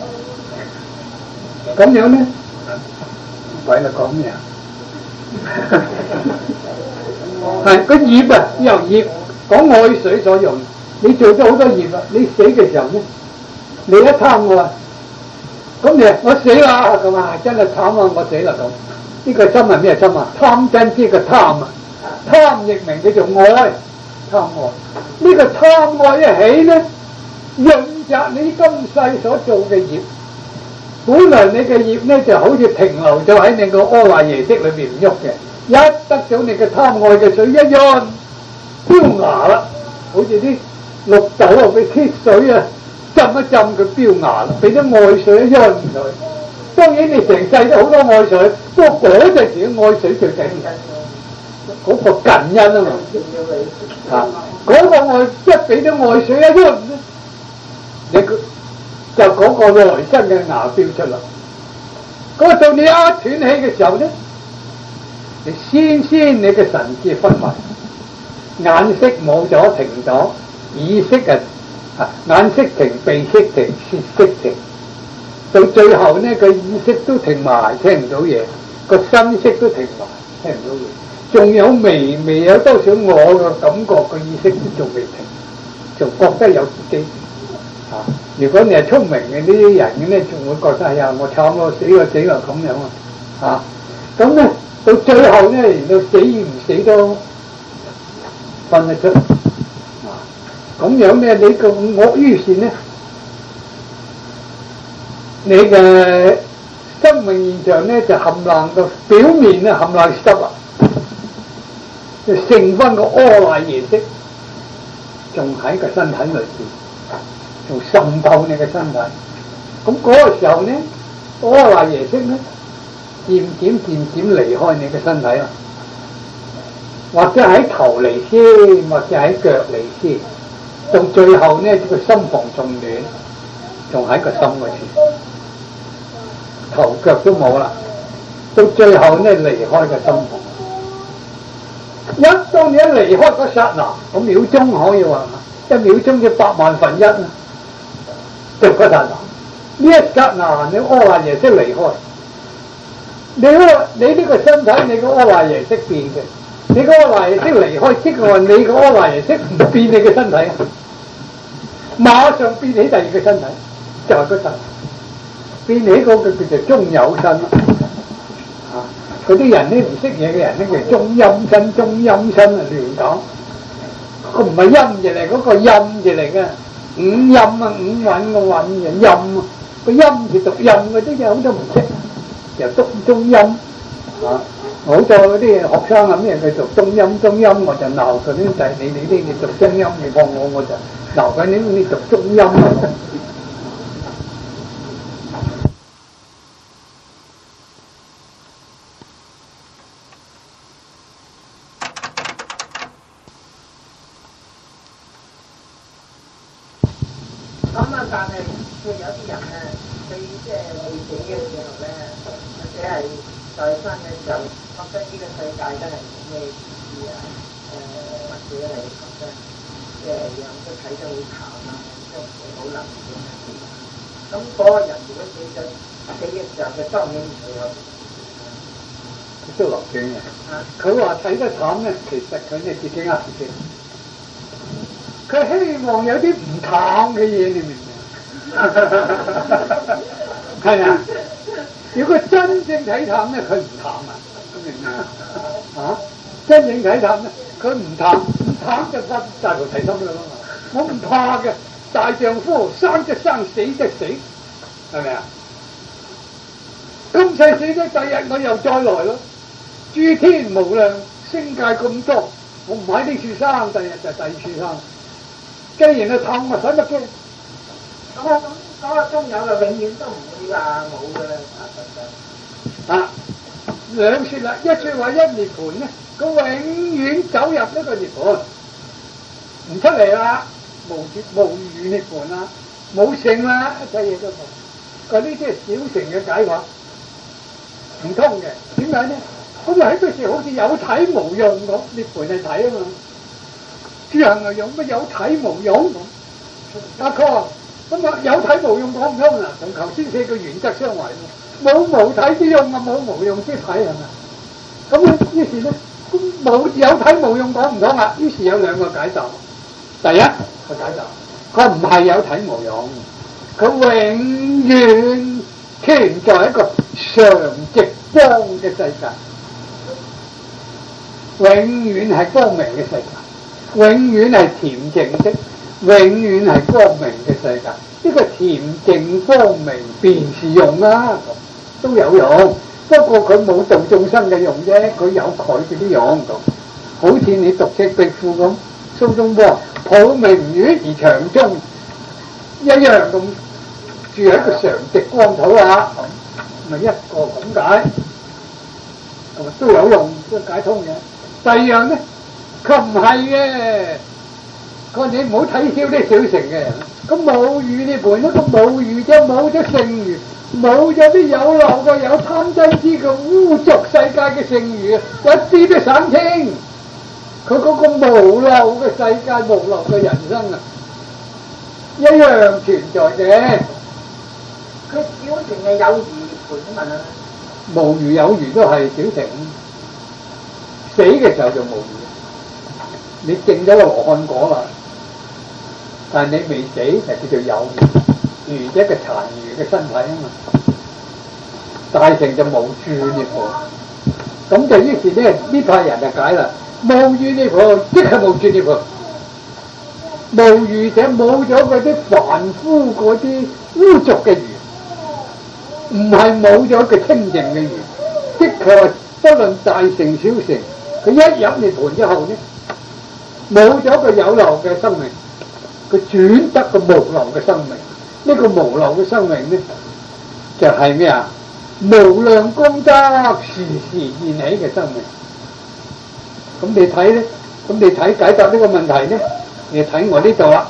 咁樣咧，鬼啦講咩啊？係個業啊，由業講愛水所用，你做咗好多業啊！你死嘅時候咧，你一貪愛，咁你我死啦咁啊，真係慘啊！我死啦咁，呢個心係咩心啊？貪真之嘅貪啊，貪亦名叫做愛，貪愛。呢個貪愛一起咧，潤澤你今世所做嘅業。本來你嘅業咧就好似停留咗喺你個阿賴耶識裏邊唔喐嘅，一得咗你嘅貪愛嘅水一潤，飆芽啦，好似啲綠豆啊俾鐵水啊浸一浸佢飆芽啦，俾咗愛水一潤佢。當然你成世都好多愛水，不過嗰陣時嘅愛水最緊要，嗰個近因啊嘛，啊嗰個愛一俾咗愛水一潤咧，你個。就嗰個來生嘅芽飆出嚟，嗰、那個到你一斷氣嘅時候咧，你先先你嘅神志昏迷，眼色冇咗停咗，耳識啊眼色停，鼻識停，舌識停，到最後呢個耳識都停埋，聽唔到嘢，個身識都停埋，聽唔到嘢，仲有微微有多少我嘅感覺，個意識都仲未停，仲覺得有自己。啊！如果你係聰明嘅呢啲人嘅咧，仲會覺得哎呀，我慘咯，死咯死咯咁樣啊！啊！咁咧到最後咧，連到死與唔死都分得出啊！咁樣咧，你個惡於是咧，你嘅生命現象咧就冚唪唥個表面咧冚唪唥濕啊，就剩翻個阿賴耶識，仲喺個身體裏邊，仲滲透你嘅身體。咁嗰個時候咧，阿賴耶識咧，漸漸漸漸離開你嘅身體啦，或者喺頭嚟先，或者喺腳嚟先，到最後咧個心房仲暖，仲喺個心嗰處，頭腳都冇啦，到最後咧離開個心房。一當你一離開嗰剎那，咁秒鐘可以話，一秒鐘嘅百萬分一啊，就嗰剎那。呢一剎那你阿賴耶識離開，你個你呢個身體你個阿賴耶識變嘅，你個阿賴耶識離開，即係話你個阿賴耶識唔變你嘅身體，馬上變起第二個身體，就係嗰陣變起嗰個叫做中有身啦。啊，嗰啲人咧唔識嘢嘅人咧叫中陰身，中陰身啊亂講，佢唔係陰字嚟，嗰個陰字嚟嘅，五陰啊五蘊個蘊嘅陰啊。個音字讀音嘅啲嘢好多唔識，又讀中音啊！好多嗰啲學生啊咩佢讀中音中音，我就鬧佢啲仔，你你啲你讀中音，你放我我就鬧佢，你你讀中音啊！ 咁啊，但係佢有啲人咧，佢即係未死嘅時候咧，或者係在生嘅時候，覺得呢個世界真係冇咩意思啊，誒、呃、或者係覺得即係樣都睇得好淡啊，即係好冷靜啊。咁嗰個人如果死咗死嘅時候，佢當然唔會有。 佢都落井嘅。佢話睇得淡咧，其實佢哋自己呃自己。佢希望有啲唔淡嘅嘢，你明唔明？係啊！如果真正睇淡咧，佢唔淡啊，明唔明啊？啊！真正睇淡咧，佢唔淡，唔淡就得大菩提心㗎啦嘛。我唔怕嘅，大丈夫生則生，死則死，係咪啊？今世死咗，第日我又再來咯。諸天無量，星界咁多，我唔喺呢處生，第日就第二處生。既然係淡，我使乜驚？ 咁啊咁嗰個中有就永遠都唔會話冇嘅啦， 啊！兩説啦，一説話一涅盤咧，佢永遠走入呢個涅盤，唔出嚟啦，無絕無餘涅盤啦，冇性啦，一切嘢都冇。佢呢啲係小乘嘅解法，唔通嘅。點解咧？咁啊喺嗰時好似有體無用咁，涅盤係體啊嘛。諸行係用乜有體無用咁？阿哥，咁啊有體無用講唔通啦，同頭先四個原則相違喎。冇無體之用啊，冇無用之體係咪？咁咧，於是咧，咁冇有體無用講唔通啦。於是有兩個解答。第一個解答，佢唔係有體無用，佢永遠存在一個常寂光嘅世界，永遠係光明嘅世界。永遠係恬靜的，永遠係光明嘅世界。呢個恬靜光明便是用啊，都有用。不過佢冇度眾生嘅用啫，佢有佢嘅啲用咁。好似你讀赤壁賦咁，蘇東坡抱明月而長終一樣咁，住喺個常寂光土啊，咁咪一個咁解，咁啊都有用，都解通嘅。第二樣咧。佢唔係嘅，佢話你唔好睇小啲小乘嘅人，咁冇餘呢盤，一個冇餘啫，冇咗剩餘，冇咗啲有漏嘅、有貪嗔痴嘅污濁世界嘅剩餘，一啲都省清。佢嗰個無漏嘅世界、無漏嘅人生啊，一樣存在嘅。 佢小乘係有餘盤啊嘛， 無餘有餘都係小乘，死嘅時候就無餘。你證咗個羅漢果啦，但係你未死就叫做有餘，餘一個殘餘嘅身體啊嘛。大乘就無住涅槃，咁就於是咧呢派人就解啦，無餘涅槃即係無住涅槃。 無餘者冇咗嗰啲凡夫嗰啲污濁嘅餘，唔係冇咗個清淨嘅餘。的確，不論大乘小乘，佢一入涅盤之後呢，冇咗個有漏嘅生命，佢轉得個無漏嘅生命。呢、這個無漏嘅生命呢，就係咩啊？無量功德時時現起嘅生命。咁你睇咧，咁你睇解答呢個問題咧，你睇我呢度啦。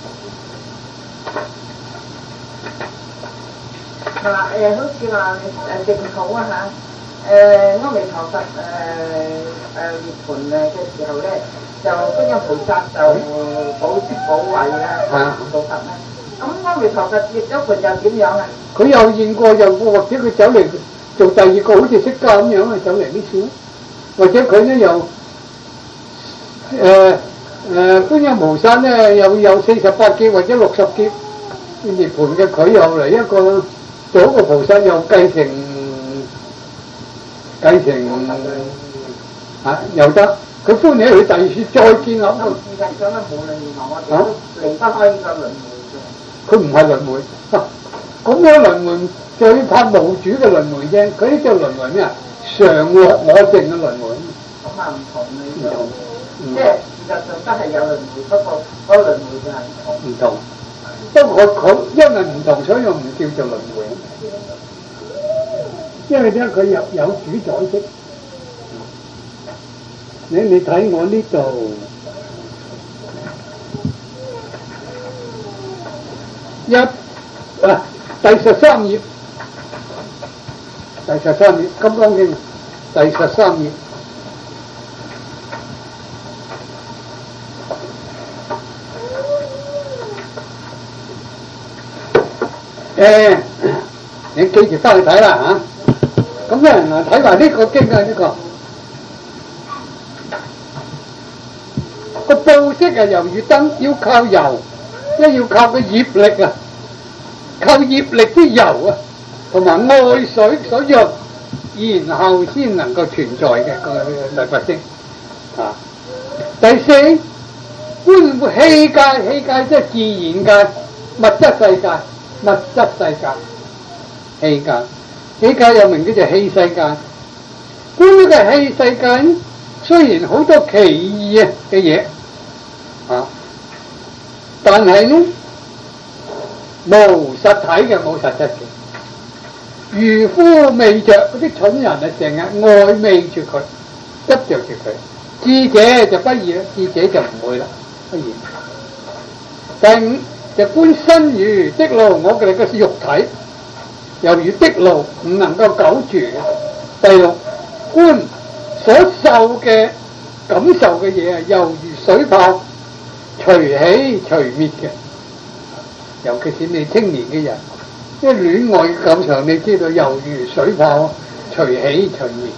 嗱誒，好似話誒淨土啊嚇，誒阿彌陀佛誒誒涅盤誒嘅時候咧，就觀音菩薩就保保衞啦，保佛啦。咁阿彌陀佛涅咗盤又點樣啊？ 佢又現過又過，或者佢走嚟做第二個，好似釋迦咁樣啊，走嚟呢處，或者佢咧又。誒誒、呃，觀音菩薩咧又有四十八劫或者六十劫涅盤嘅，佢又嚟一個做一個菩薩又繼承繼承嚇又得，佢歡喜佢第二次再建立。咁事實上咧，無論如何我哋都離不開呢個輪迴嘅。佢唔係輪迴，咁樣輪迴最怕無主嘅輪迴啫。佢呢叫輪迴咩啊？常樂我淨嘅輪迴。咁啊唔同你就。即係事實上都係有輪迴，不過嗰輪迴就係唔同。不過佢因為唔同，所以我唔叫做輪迴。因為咧佢有有主宰式。你你睇我呢度一啊第十三頁，第十三頁《金剛經》第十三頁。誒，你記住翻去睇啦嚇。咁咧嗱，睇埋呢個經啊，呢個個布色啊，猶如燈，要靠油，即係要靠個業力啊，靠業力啲油啊，同埋愛水所潤，然後先能夠存在嘅個律法聲啊。第四，觀器界，器界即係自然界、物質世界。物質世界，器界，器界又名叫做器世界。觀呢個器世界，雖然好多奇異啊嘅嘢，啊，但係呢無實體嘅，冇實質嘅。愚夫昧着，嗰啲蠢人啊，成日愛昧住佢，執着住佢。智者就不然啦，智者就唔會啦，不然。第五。就觀身如的路，我哋嘅肉體猶如的路，唔能夠久住嘅。第六，觀所受嘅感受嘅嘢啊，猶如水泡，隨起隨滅嘅。尤其是你青年嘅人，即係戀愛嘅感受，你知道猶如水泡，隨起隨滅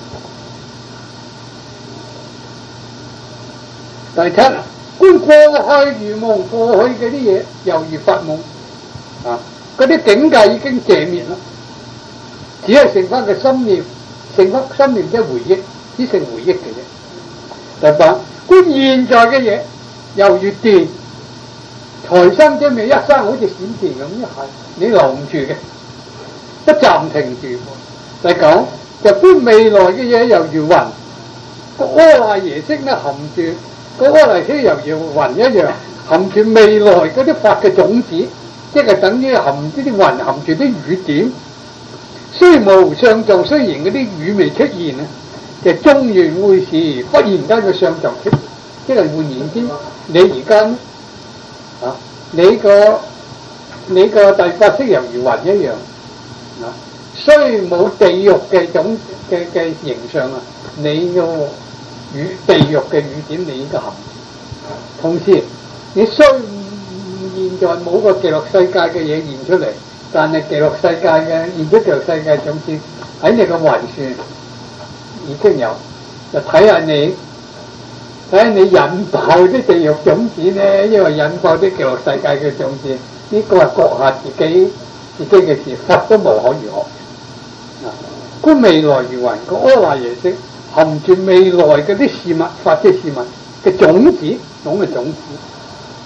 嘅。第七。觀過去如夢，過去嗰啲嘢猶如發夢啊！嗰啲境界已經謝滅啦，只係剩翻個心念，剩翻心念即係回憶，只剩回憶嘅啫。第八，觀現在嘅嘢猶如電，財生即係一生好似閃電咁一係，你留唔住嘅，不暫停住。第九，就觀未來嘅嘢猶如雲，個阿賴耶識咧含住。個阿賴耶識猶如雲一樣，含住未來嗰啲法嘅種子，即係等於含住啲雲，含住啲雨點。雖無相狀，雖然嗰啲雨未出現啊，就終緣會時，忽然間個相狀出現。即係換言之，你而家啊，你個你個第八識猶如雲一樣啊，雖冇地獄嘅種嘅嘅形象啊，你個雨地獄嘅雨點你應該含。同時你雖現在冇個極樂世界嘅嘢現出嚟，但係極樂世界嘅現出極樂世界種子喺你個雲船已經有，就睇下你睇下你引爆啲地獄種子咧，因為引爆啲極樂世界嘅種子，呢、這個係閣下自己自己嘅事，佛都無可如學。啊，觀未來如雲，個阿賴耶識含住未來嗰啲事物，法嘅事物嘅種子，種嘅種子。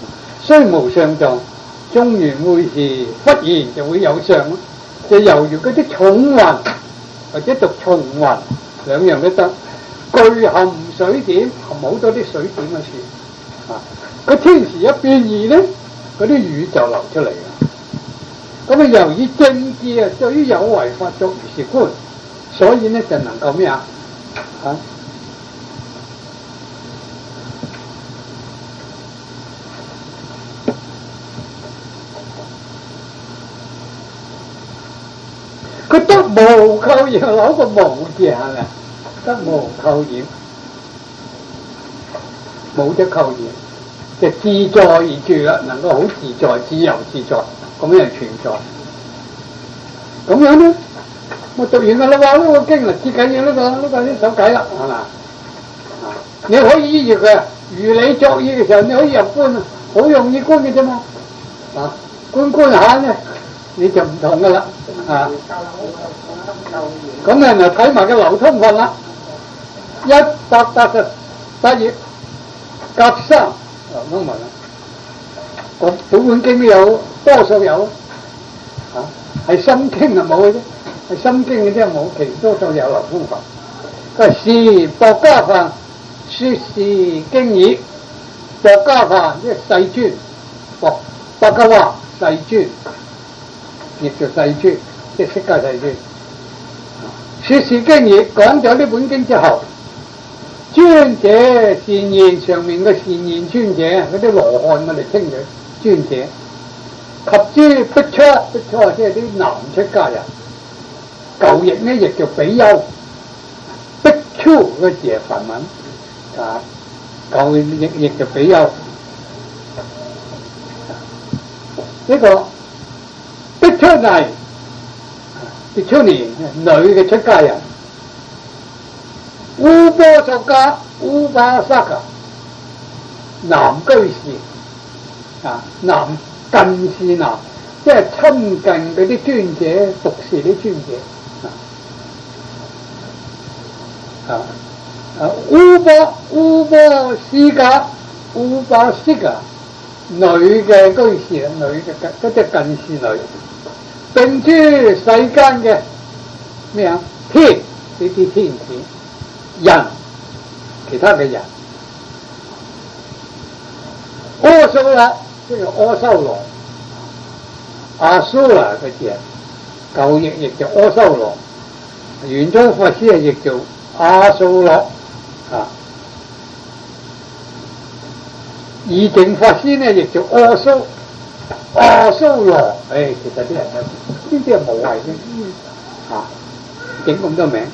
雖無上狀，終緣會時忽然就會有相，就猶如嗰啲重雲或者讀重雲，兩樣都得。具含水點，含好多啲水點嘅樹。啊，個天時一變異咧，嗰啲雨就流出嚟啦。咁啊，由於正智啊，對於有為法作如是觀，所以咧就能夠咩啊？啊！佢得無扣染，攞個無字係咪？得無扣染，冇得扣染，就自在而住啦，能夠好自在、自由自在咁樣存在。咁樣咧，我讀完噶啦喎，呢個經啦，接緊要呢個呢個啲手解啦，係嘛？你可以依住佢，如你作意嘅時候，你可以入觀啊，好容易觀嘅啫嘛。啊，觀觀下咧，你就唔同噶啦，啊。咁你咪睇埋個流通分啦，一百八十八頁甲三流通分啦。個本本經都有，多數有啊，係心經啊冇嘅啫，係心經嘅啫冇，其多數有流通分。佢係是薄伽梵，說是經已。薄伽梵即係世尊，薄薄伽梵世尊，亦叫世尊，即係釋迦世尊。說是經已，講咗呢本經之後，尊者善言，上面嘅善言尊者，嗰啲羅漢我哋稱佢尊者，及諸苾芻，苾芻即係啲男出家人，舊譯呢亦叫比丘，苾芻個字係梵文啊，舊譯亦叫比丘。呢、這個苾芻係苾芻尼女嘅出家人，烏波索迦烏巴薩迦男居士啊，男近士男，即係親近嗰啲尊者，服侍啲尊者啊啊烏波烏波斯迦烏巴斯迦女嘅居士，女嘅嗰隻近士女。並諸世間嘅咩啊天呢啲天子人，其他嘅人，阿修羅即係阿修羅，阿蘇拉嘅字，舊譯亦叫阿修羅，玄奘法師係譯做阿蘇羅啊，義淨法師呢亦叫阿蘇。阿蘇羅，誒、哎，其實啲人咧，呢啲係無謂嘅，啊，整咁多名。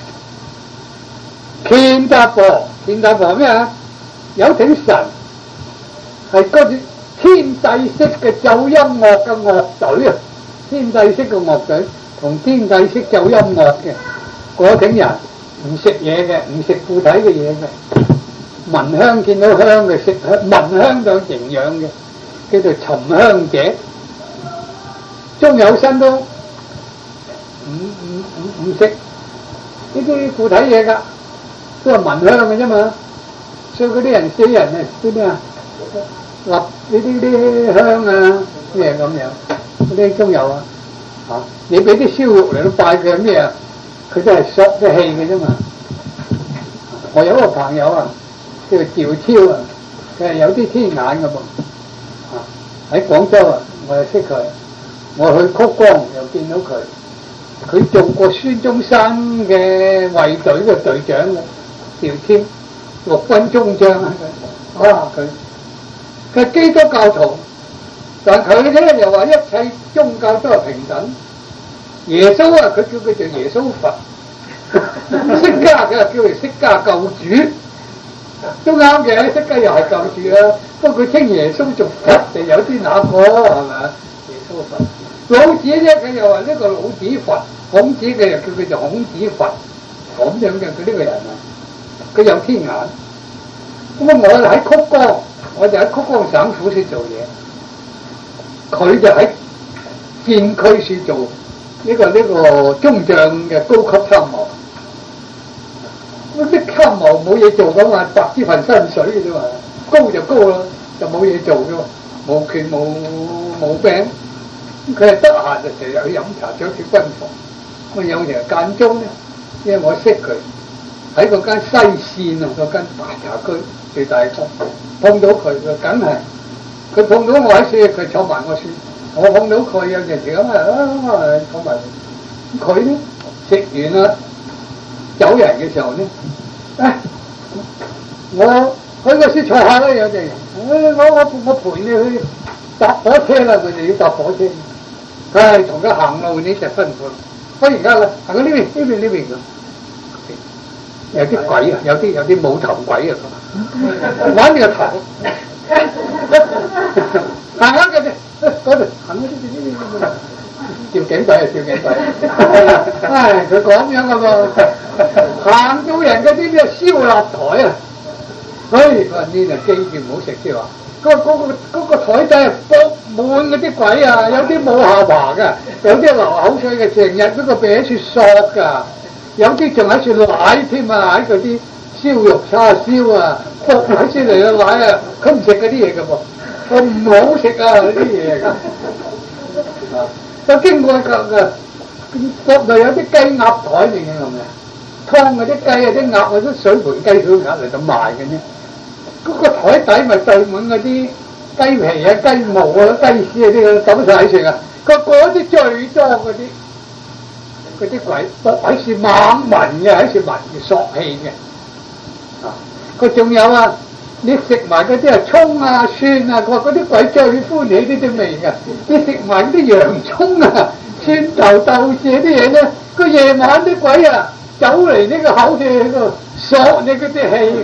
犍達婆，犍達婆咩啊？有請神，係嗰啲天帝式嘅奏音樂嘅樂隊啊，天帝式嘅樂隊同天帝式奏音樂嘅嗰請人，唔食嘢嘅，唔食固體嘅嘢嘅，聞香見到香嘅，食聞香就營養嘅。叫做尋香者，中有身都唔唔唔唔食呢啲固體嘢噶，都係聞香嘅啫嘛。所以嗰啲人死人啊，啲咩啊，立呢啲啲香啊，咩咁樣，嗰啲中有啊，嚇你俾啲燒肉嚟到拜佢咩啊，佢都係索啲氣嘅啫嘛。我有一個朋友啊，叫做趙超啊，佢係有啲天眼嘅噃。喺廣州啊，我又識佢，我去曲江又見到佢，佢做過孫中山嘅衛隊嘅隊長嘅，趙超，陸軍中將啊佢，啊佢，佢係基督教徒，但佢咧又話一切宗教都係平等，耶穌啊佢叫佢做耶穌佛，釋迦佢又叫佢釋迦救主。都啱嘅，釋迦又係救主啦。不過佢稱耶穌做佛，就有啲那個係咪啊？耶穌佛，老子咧佢又話呢個老子佛，孔子佢又叫佢做孔子佛，咁樣嘅佢呢個人啊，佢有天眼。咁啊，我喺曲江，我就喺曲江省府處做嘢，佢就喺建區處做呢個呢個中將嘅高級參謀。啲參謀冇嘢做噶嘛，白支份薪水嘅啫嘛，高就高咯，就冇嘢做嘅喎。 冇權冇冇柄，佢係得閒就成日去飲茶，走去軍房。咁有時間中咧，因為我識佢喺嗰間西線啊，嗰間大茶區最大間，碰到佢就梗係佢碰到我喺書，佢坐埋我書；我碰到佢有陣時咁啊，坐埋佢咧食完啦走人嘅時候咧，誒我喺個書坐下啦，有陣人，我我我陪你去搭火車啦，佢哋要搭火車，唉，同佢行路呢就辛苦。忽然間啦，行到呢邊呢邊呢邊咁，有啲鬼啊，有啲有啲冇頭鬼啊，玩你個頭，行下嗰啲嗰度行呢邊呢邊呢邊，吊頸鬼啊吊頸鬼，唉佢咁樣噶噃，行到人嗰啲咩燒臘台啊，唉佢話呢就記住唔好食燒臘。嗰嗰個嗰個台底係卜滿嗰啲鬼啊，有啲冇下巴㗎，有啲流口水嘅，成日嗰個鼻喺處索㗎，有啲仲喺處奶添啊，喺嗰啲燒肉叉燒啊，卜喺處嚟嘅奶啊，佢唔食嗰啲嘢㗎噃，佢唔好食啊嗰啲嘢㗎。啊，我經過個個國內有啲雞鴨台嚟嘅咁嘅，劏嗰啲雞啊啲鴨啊啲水盆雞水鴨嚟到賣嘅啫。嗰個台底咪對滿嗰啲雞皮啊、雞毛啊、雞絲啊啲咁抌晒喺處啊！個嗰啲最多嗰啲嗰啲鬼搏喺處猛聞嘅，喺處聞住索氣嘅。啊！佢仲有啊，你食埋嗰啲啊葱啊、蒜啊，佢話嗰啲鬼最歡喜呢啲味㗎。你食埋啲洋葱啊、蒜頭豆豉啲嘢咧，個夜晚啲鬼啊走嚟呢個口處喺度索你嗰啲氣。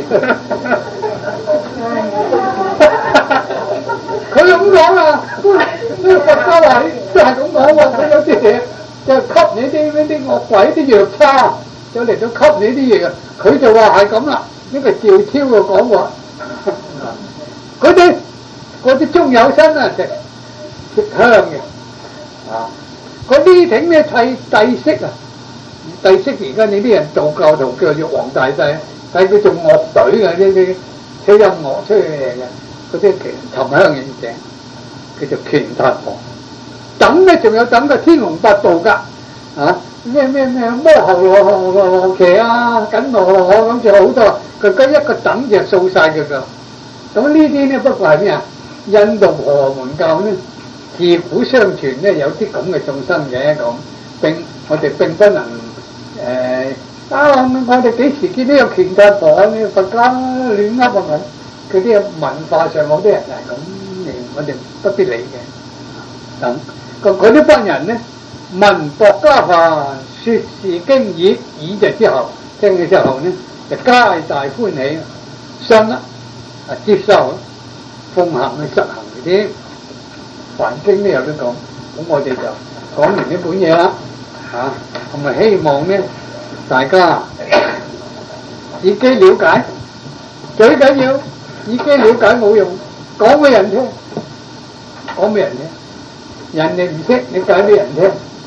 佢咁講啊，呢個佛家話都係咁講喎，佢有啲嘢就吸你啲呢啲惡鬼啲藥叉，就嚟到吸你啲嘢啊！佢就話係咁啦，呢個趙超嘅講話，嗰啲嗰啲中有身啊食食香嘅，啊，嗰啲挺咧替帝釋啊，帝釋而家你啲人道教徒叫做黃大帝，睇佢做樂隊嘅呢啲。吹音樂吹嘅嘢嘅，嗰啲琴琴香影井，叫做拳塔王。等咧仲有等個天龍八部㗎，啊咩咩咩摩喉羅騎啊，緊羅羅咁就好多，佢嗰一個等就掃晒佢㗎。咁呢啲咧不過係咩啊？印度婆羅門教咧，自古相傳咧有啲咁嘅眾生嘅咁，並我哋並不能誒。呃啊！我哋幾時見到有拳塔婆呢？佛家亂噏啊！佢啲文化上好多人係咁，我哋不必理嘅。等嗰啲班人咧，聞薄伽梵說是經已，已就之後聽嘅之後咧，就皆大歡喜，信啦，啊接受，奉行去實行嘅啲梵經都有得講。咁我哋就講完呢本嘢啦，嚇，同埋希望咧。大家自己了解，最緊要自己了解冇用，講俾人聽，講俾人聽，人哋唔識，你解俾人聽。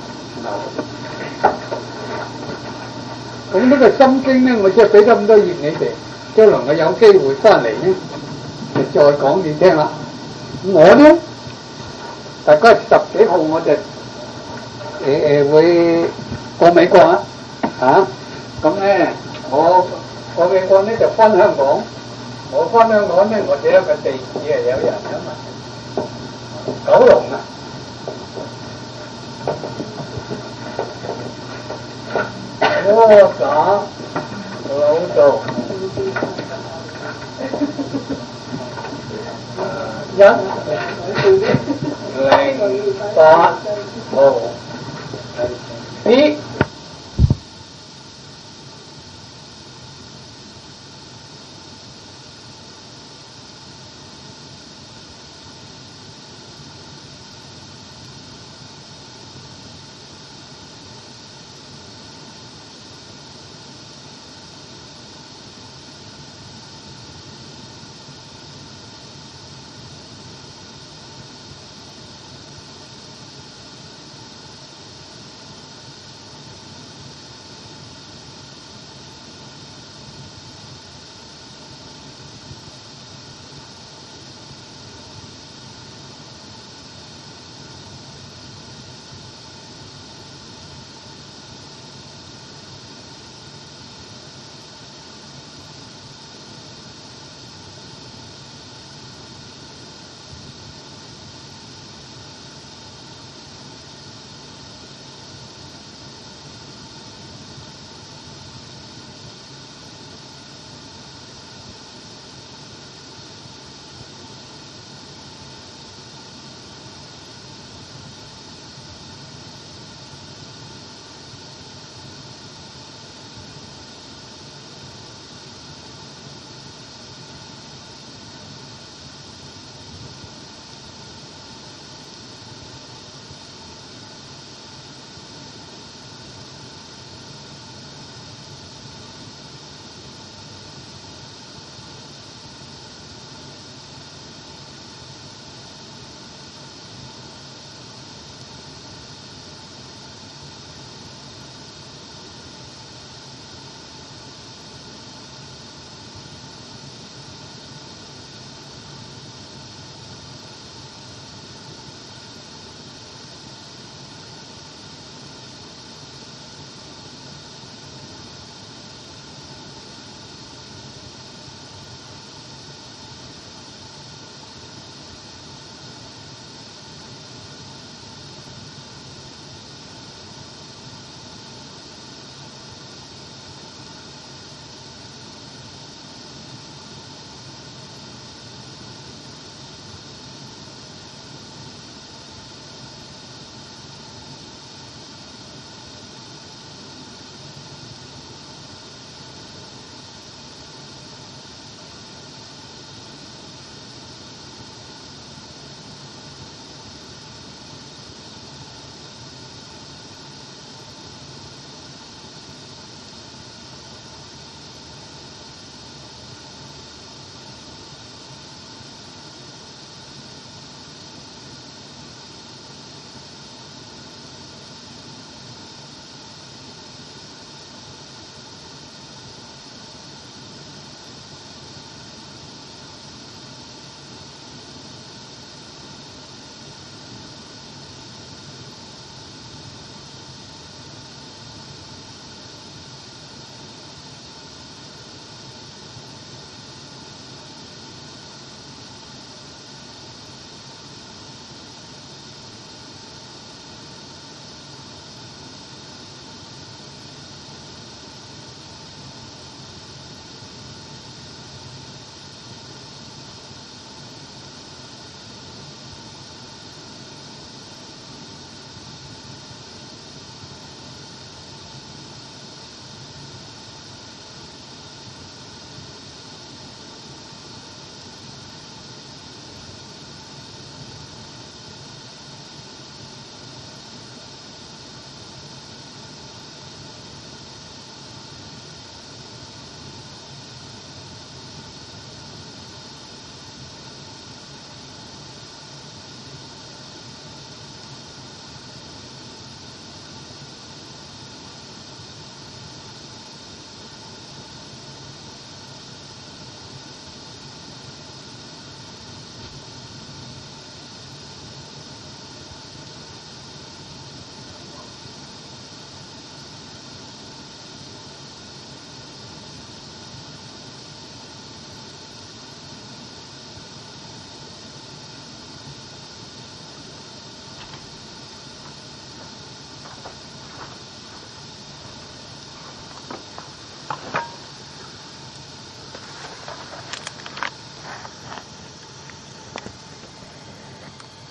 咁呢個心經咧，我即係俾咗咁多頁你哋，將來我有機會翻嚟咧，就再講你聽啦。我咧，大概十幾號我就誒誒、呃、會過美國啊。啊，咁咧，我我美國咧就翻香港，我翻香港咧，我寫一個地址啊，有人咁啊，九龍啊，柯打老道一零八號 B。